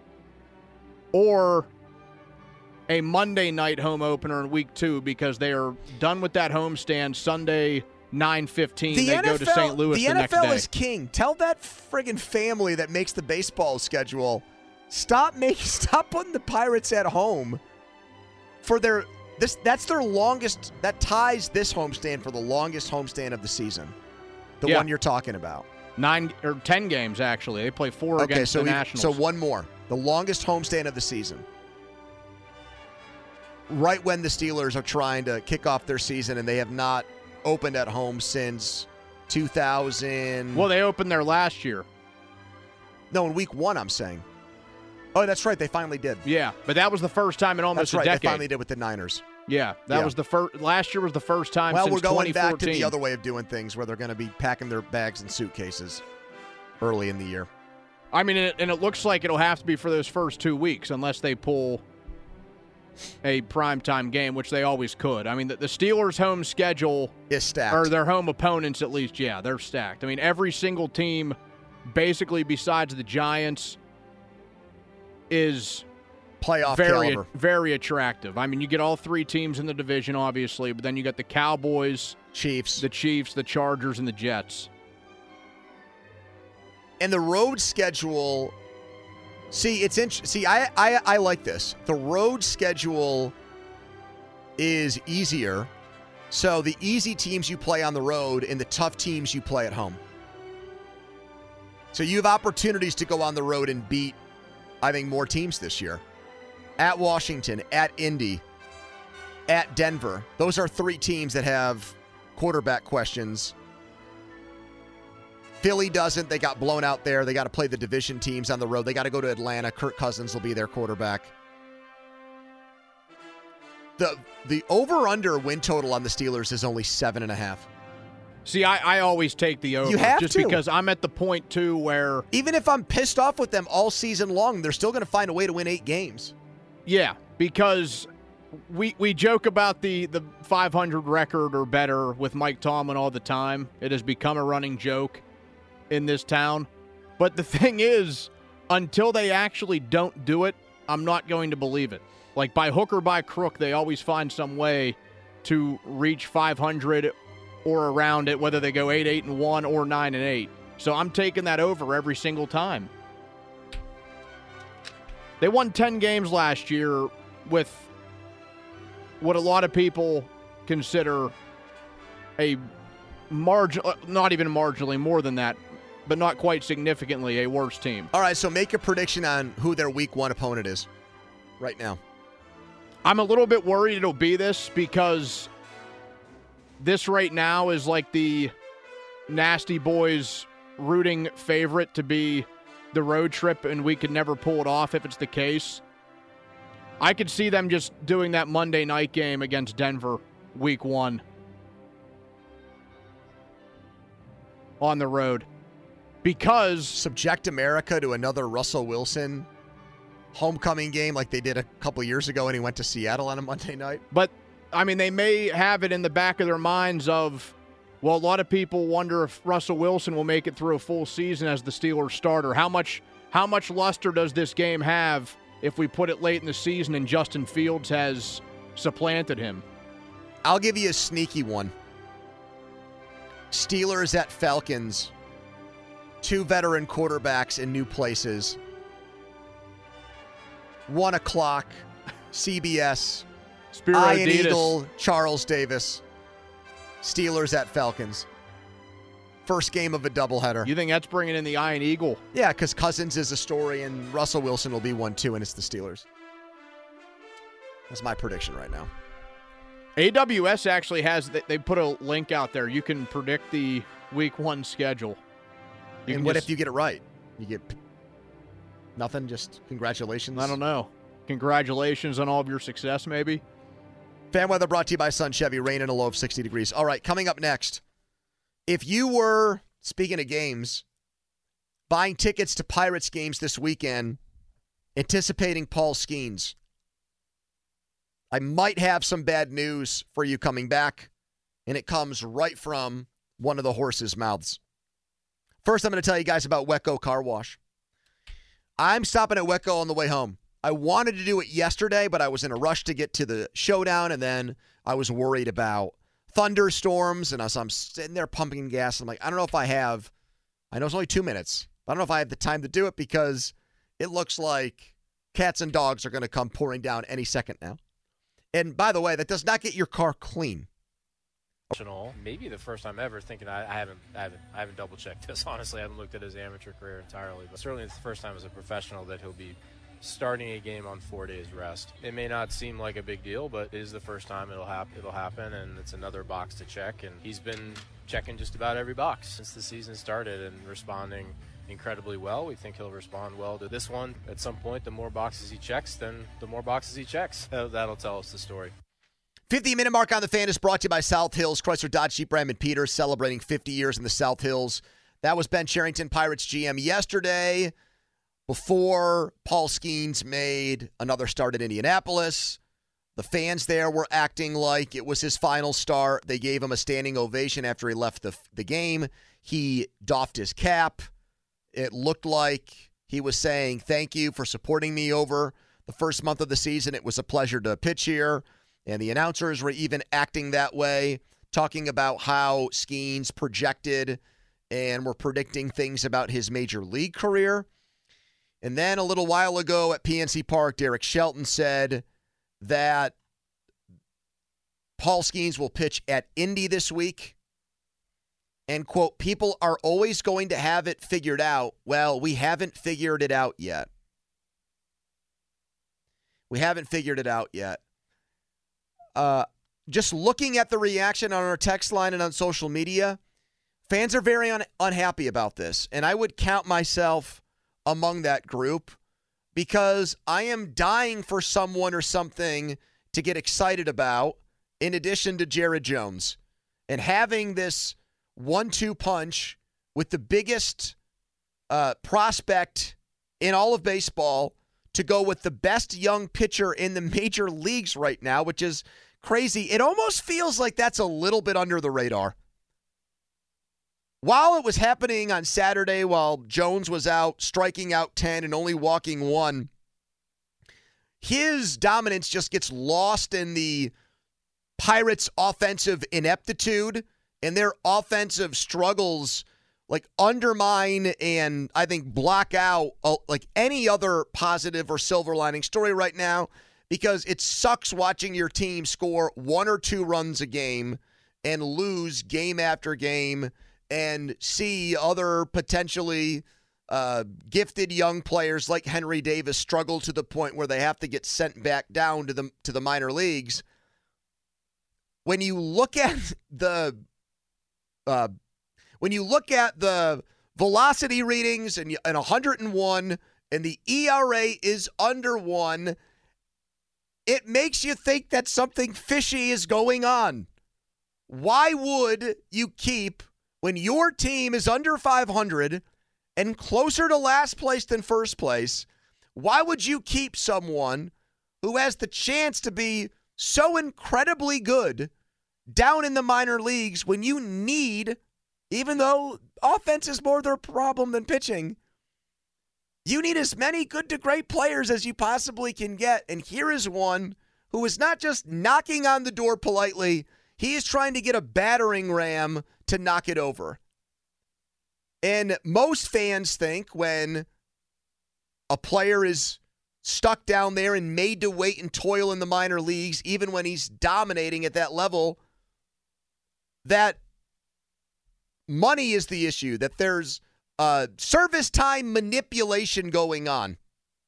or a Monday night home opener in week two, because they are done with that homestand Sunday nine fifteen. They N F L, go to Saint Louis the, the next day. N F L is king. Tell that friggin' family that makes the baseball schedule, stop making, stop putting the Pirates at home for their this. That's their longest. That ties this homestand for the longest homestand of the season. The Yeah. one you're talking about. Nine or ten games, actually. They play four Okay, against so the we- Nationals. so one more. The longest homestand of the season. Right when the Steelers are trying to kick off their season, and they have not opened at home since two thousand. Well, they opened there last year. No, in week one, I'm saying. Oh, that's right. They finally did. Yeah, but that was the first time in almost That's right. a decade. They finally did with the Niners. Yeah, that Yeah. was the first. Last year was the first time Well, since we're going back to twenty fourteen. the other way of doing things, where they're going to be packing their bags and suitcases early in the year. I mean, and it, and it looks like it'll have to be for those first two weeks unless they pull a primetime game, which they always could. I mean, the, the Steelers' home schedule is stacked. Or their home opponents, at least, yeah, they're stacked. I mean, every single team, basically besides the Giants, is playoff very, caliber. very attractive. I mean, you get all three teams in the division, obviously, but then you got the Cowboys, Chiefs, the Chiefs, the Chargers, and the Jets. And the road schedule, see, it's int- see, I, I I like this. The road schedule is easier. So the easy teams you play on the road and the tough teams you play at home. So you have opportunities to go on the road and beat, I think, more teams this year. At Washington, at Indy, at Denver. Those are three teams that have quarterback questions. Philly doesn't. They got blown out there. They got to play the division teams on the road. They got to go to Atlanta. Kirk Cousins will be their quarterback. The the over-under win total on the Steelers is only seven and a half. See, I, I always take the over. You have just to. because I'm at the point, too, where... Even if I'm pissed off with them all season long, they're still going to find a way to win eight games. Yeah, because we we joke about the, the five hundred record or better with Mike Tomlin all the time. It has become a running joke in this town. But the thing is, until they actually don't do it, I'm not going to believe it. Like, by hook or by crook, they always find some way to reach five hundred or around it, whether they go eight eight and one or nine and eight. So I'm taking that over every single time. They won ten games last year with what a lot of people consider a margin, not even marginally, more than that, but not quite significantly a worse team. All right, so make a prediction on who their week one opponent is right now. I'm a little bit worried it'll be this because this right now is like the Nasty Boys rooting favorite to be the road trip, and we could never pull it off if it's the case. I could see them just doing that Monday night game against Denver week one on the road. Because subject America to another Russell Wilson homecoming game like they did a couple years ago when he went to Seattle on a Monday night. But, I mean, they may have it in the back of their minds of, well, a lot of people wonder if Russell Wilson will make it through a full season as the Steelers starter. How much, how much luster does this game have if we put it late in the season and Justin Fields has supplanted him? I'll give you a sneaky one. Steelers at Falcons. Two veteran quarterbacks in new places. One o'clock, C B S. Spiro Iron Adidas. Eagle, Charles Davis. Steelers at Falcons. First game of a doubleheader. You think that's bringing in the Iron Eagle? Yeah, because Cousins is a story and Russell Wilson will be one too, and it's the Steelers. That's my prediction right now. A W S actually has, they put a link out there. You can predict the week one schedule. You and can what just, if you get it right? You get nothing, just congratulations? I don't know. Congratulations on all of your success, maybe? Fan weather brought to you by Sun Chevy. Rain and a low of sixty degrees. All right, coming up next. If you were, speaking of games, buying tickets to Pirates games this weekend, anticipating Paul Skeens, I might have some bad news for you coming back, and it comes right from one of the horse's mouths. First, I'm going to tell you guys about Wetco Car Wash. I'm stopping at Wetco on the way home. I wanted to do it yesterday, but I was in a rush to get to the showdown, and then I was worried about thunderstorms, and as I'm sitting there pumping gas, I'm like, I don't know if I have, I know it's only two minutes, but I don't know if I have the time to do it because it looks like cats and dogs are going to come pouring down any second now. And by the way, that does not get your car clean. Maybe the first time ever thinking I, I haven't I haven't I haven't double checked this. Honestly, I haven't looked at his amateur career entirely, but certainly it's the first time as a professional that he'll be starting a game on four days rest. It may not seem like a big deal, but it is the first time it'll happen. It'll happen, and it's another box to check. And he's been checking just about every box since the season started and responding incredibly well. We think he'll respond well to this one. At some point, the more boxes he checks, then the more boxes he checks. That'll tell us the story. fifty-minute mark on the Fan is brought to you by South Hills, Chrysler Dodge Jeep Ram and Peters, celebrating fifty years in the South Hills. That was Ben Cherington, Pirates G M, yesterday before Paul Skeens made another start at Indianapolis. The fans there were acting like it was his final start. They gave him a standing ovation after he left the, the game. He doffed his cap. It looked like he was saying, thank you for supporting me over the first month of the season. It was a pleasure to pitch here. And the announcers were even acting that way, talking about how Skeens projected and were predicting things about his major league career. And then a little while ago at P N C Park, Derek Shelton said that Paul Skeens will pitch at Indy this week. And, quote, people are always going to have it figured out. Well, we haven't figured it out yet. We haven't figured it out yet. Uh, just looking at the reaction on our text line and on social media, fans are very un- unhappy about this. And I would count myself among that group because I am dying for someone or something to get excited about in addition to Jared Jones. And having this one two punch with the biggest uh, prospect in all of baseball to go with the best young pitcher in the major leagues right now, which is crazy. It almost feels like that's a little bit under the radar. While it was happening on Saturday, while Jones was out striking out ten and only walking one, his dominance just gets lost in the Pirates' offensive ineptitude and their offensive struggles, like undermine and I think block out uh, like any other positive or silver lining story right now, because it sucks watching your team score one or two runs a game and lose game after game and see other potentially uh, gifted young players like Henry Davis struggle to the point where they have to get sent back down to the to the minor leagues. When you look at the uh, when you look at the velocity readings and, and one hundred one and the E R A is under one, it makes you think that something fishy is going on. Why would you keep, when your team is under five hundred and closer to last place than first place, why would you keep someone who has the chance to be so incredibly good down in the minor leagues when you need, even though offense is more their problem than pitching, you need as many good to great players as you possibly can get. And here is one who is not just knocking on the door politely, he is trying to get a battering ram to knock it over. And most fans think when a player is stuck down there and made to wait and toil in the minor leagues, even when he's dominating at that level, that money is the issue, that there's uh, service time manipulation going on.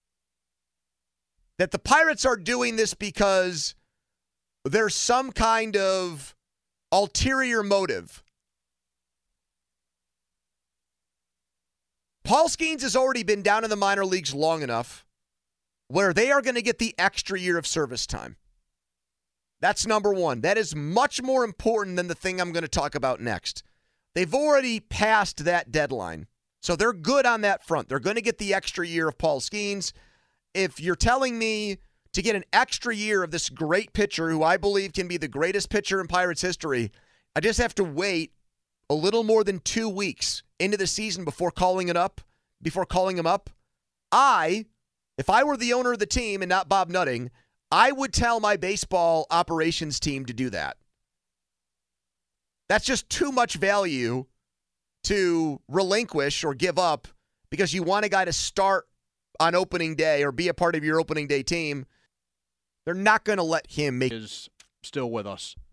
That the Pirates are doing this because there's some kind of ulterior motive. Paul Skeens has already been down in the minor leagues long enough where they are going to get the extra year of service time. That's number one. That is much more important than the thing I'm going to talk about next. They've already passed that deadline, so they're good on that front. They're going to get the extra year of Paul Skeens. If you're telling me to get an extra year of this great pitcher who I believe can be the greatest pitcher in Pirates history, I just have to wait a little more than two weeks into the season before calling it up, before calling him up, I, if I were the owner of the team and not Bob Nutting, I would tell my baseball operations team to do that. That's just too much value to relinquish or give up because you want a guy to start on opening day or be a part of your opening day team. They're not going to let him make. Is still with us.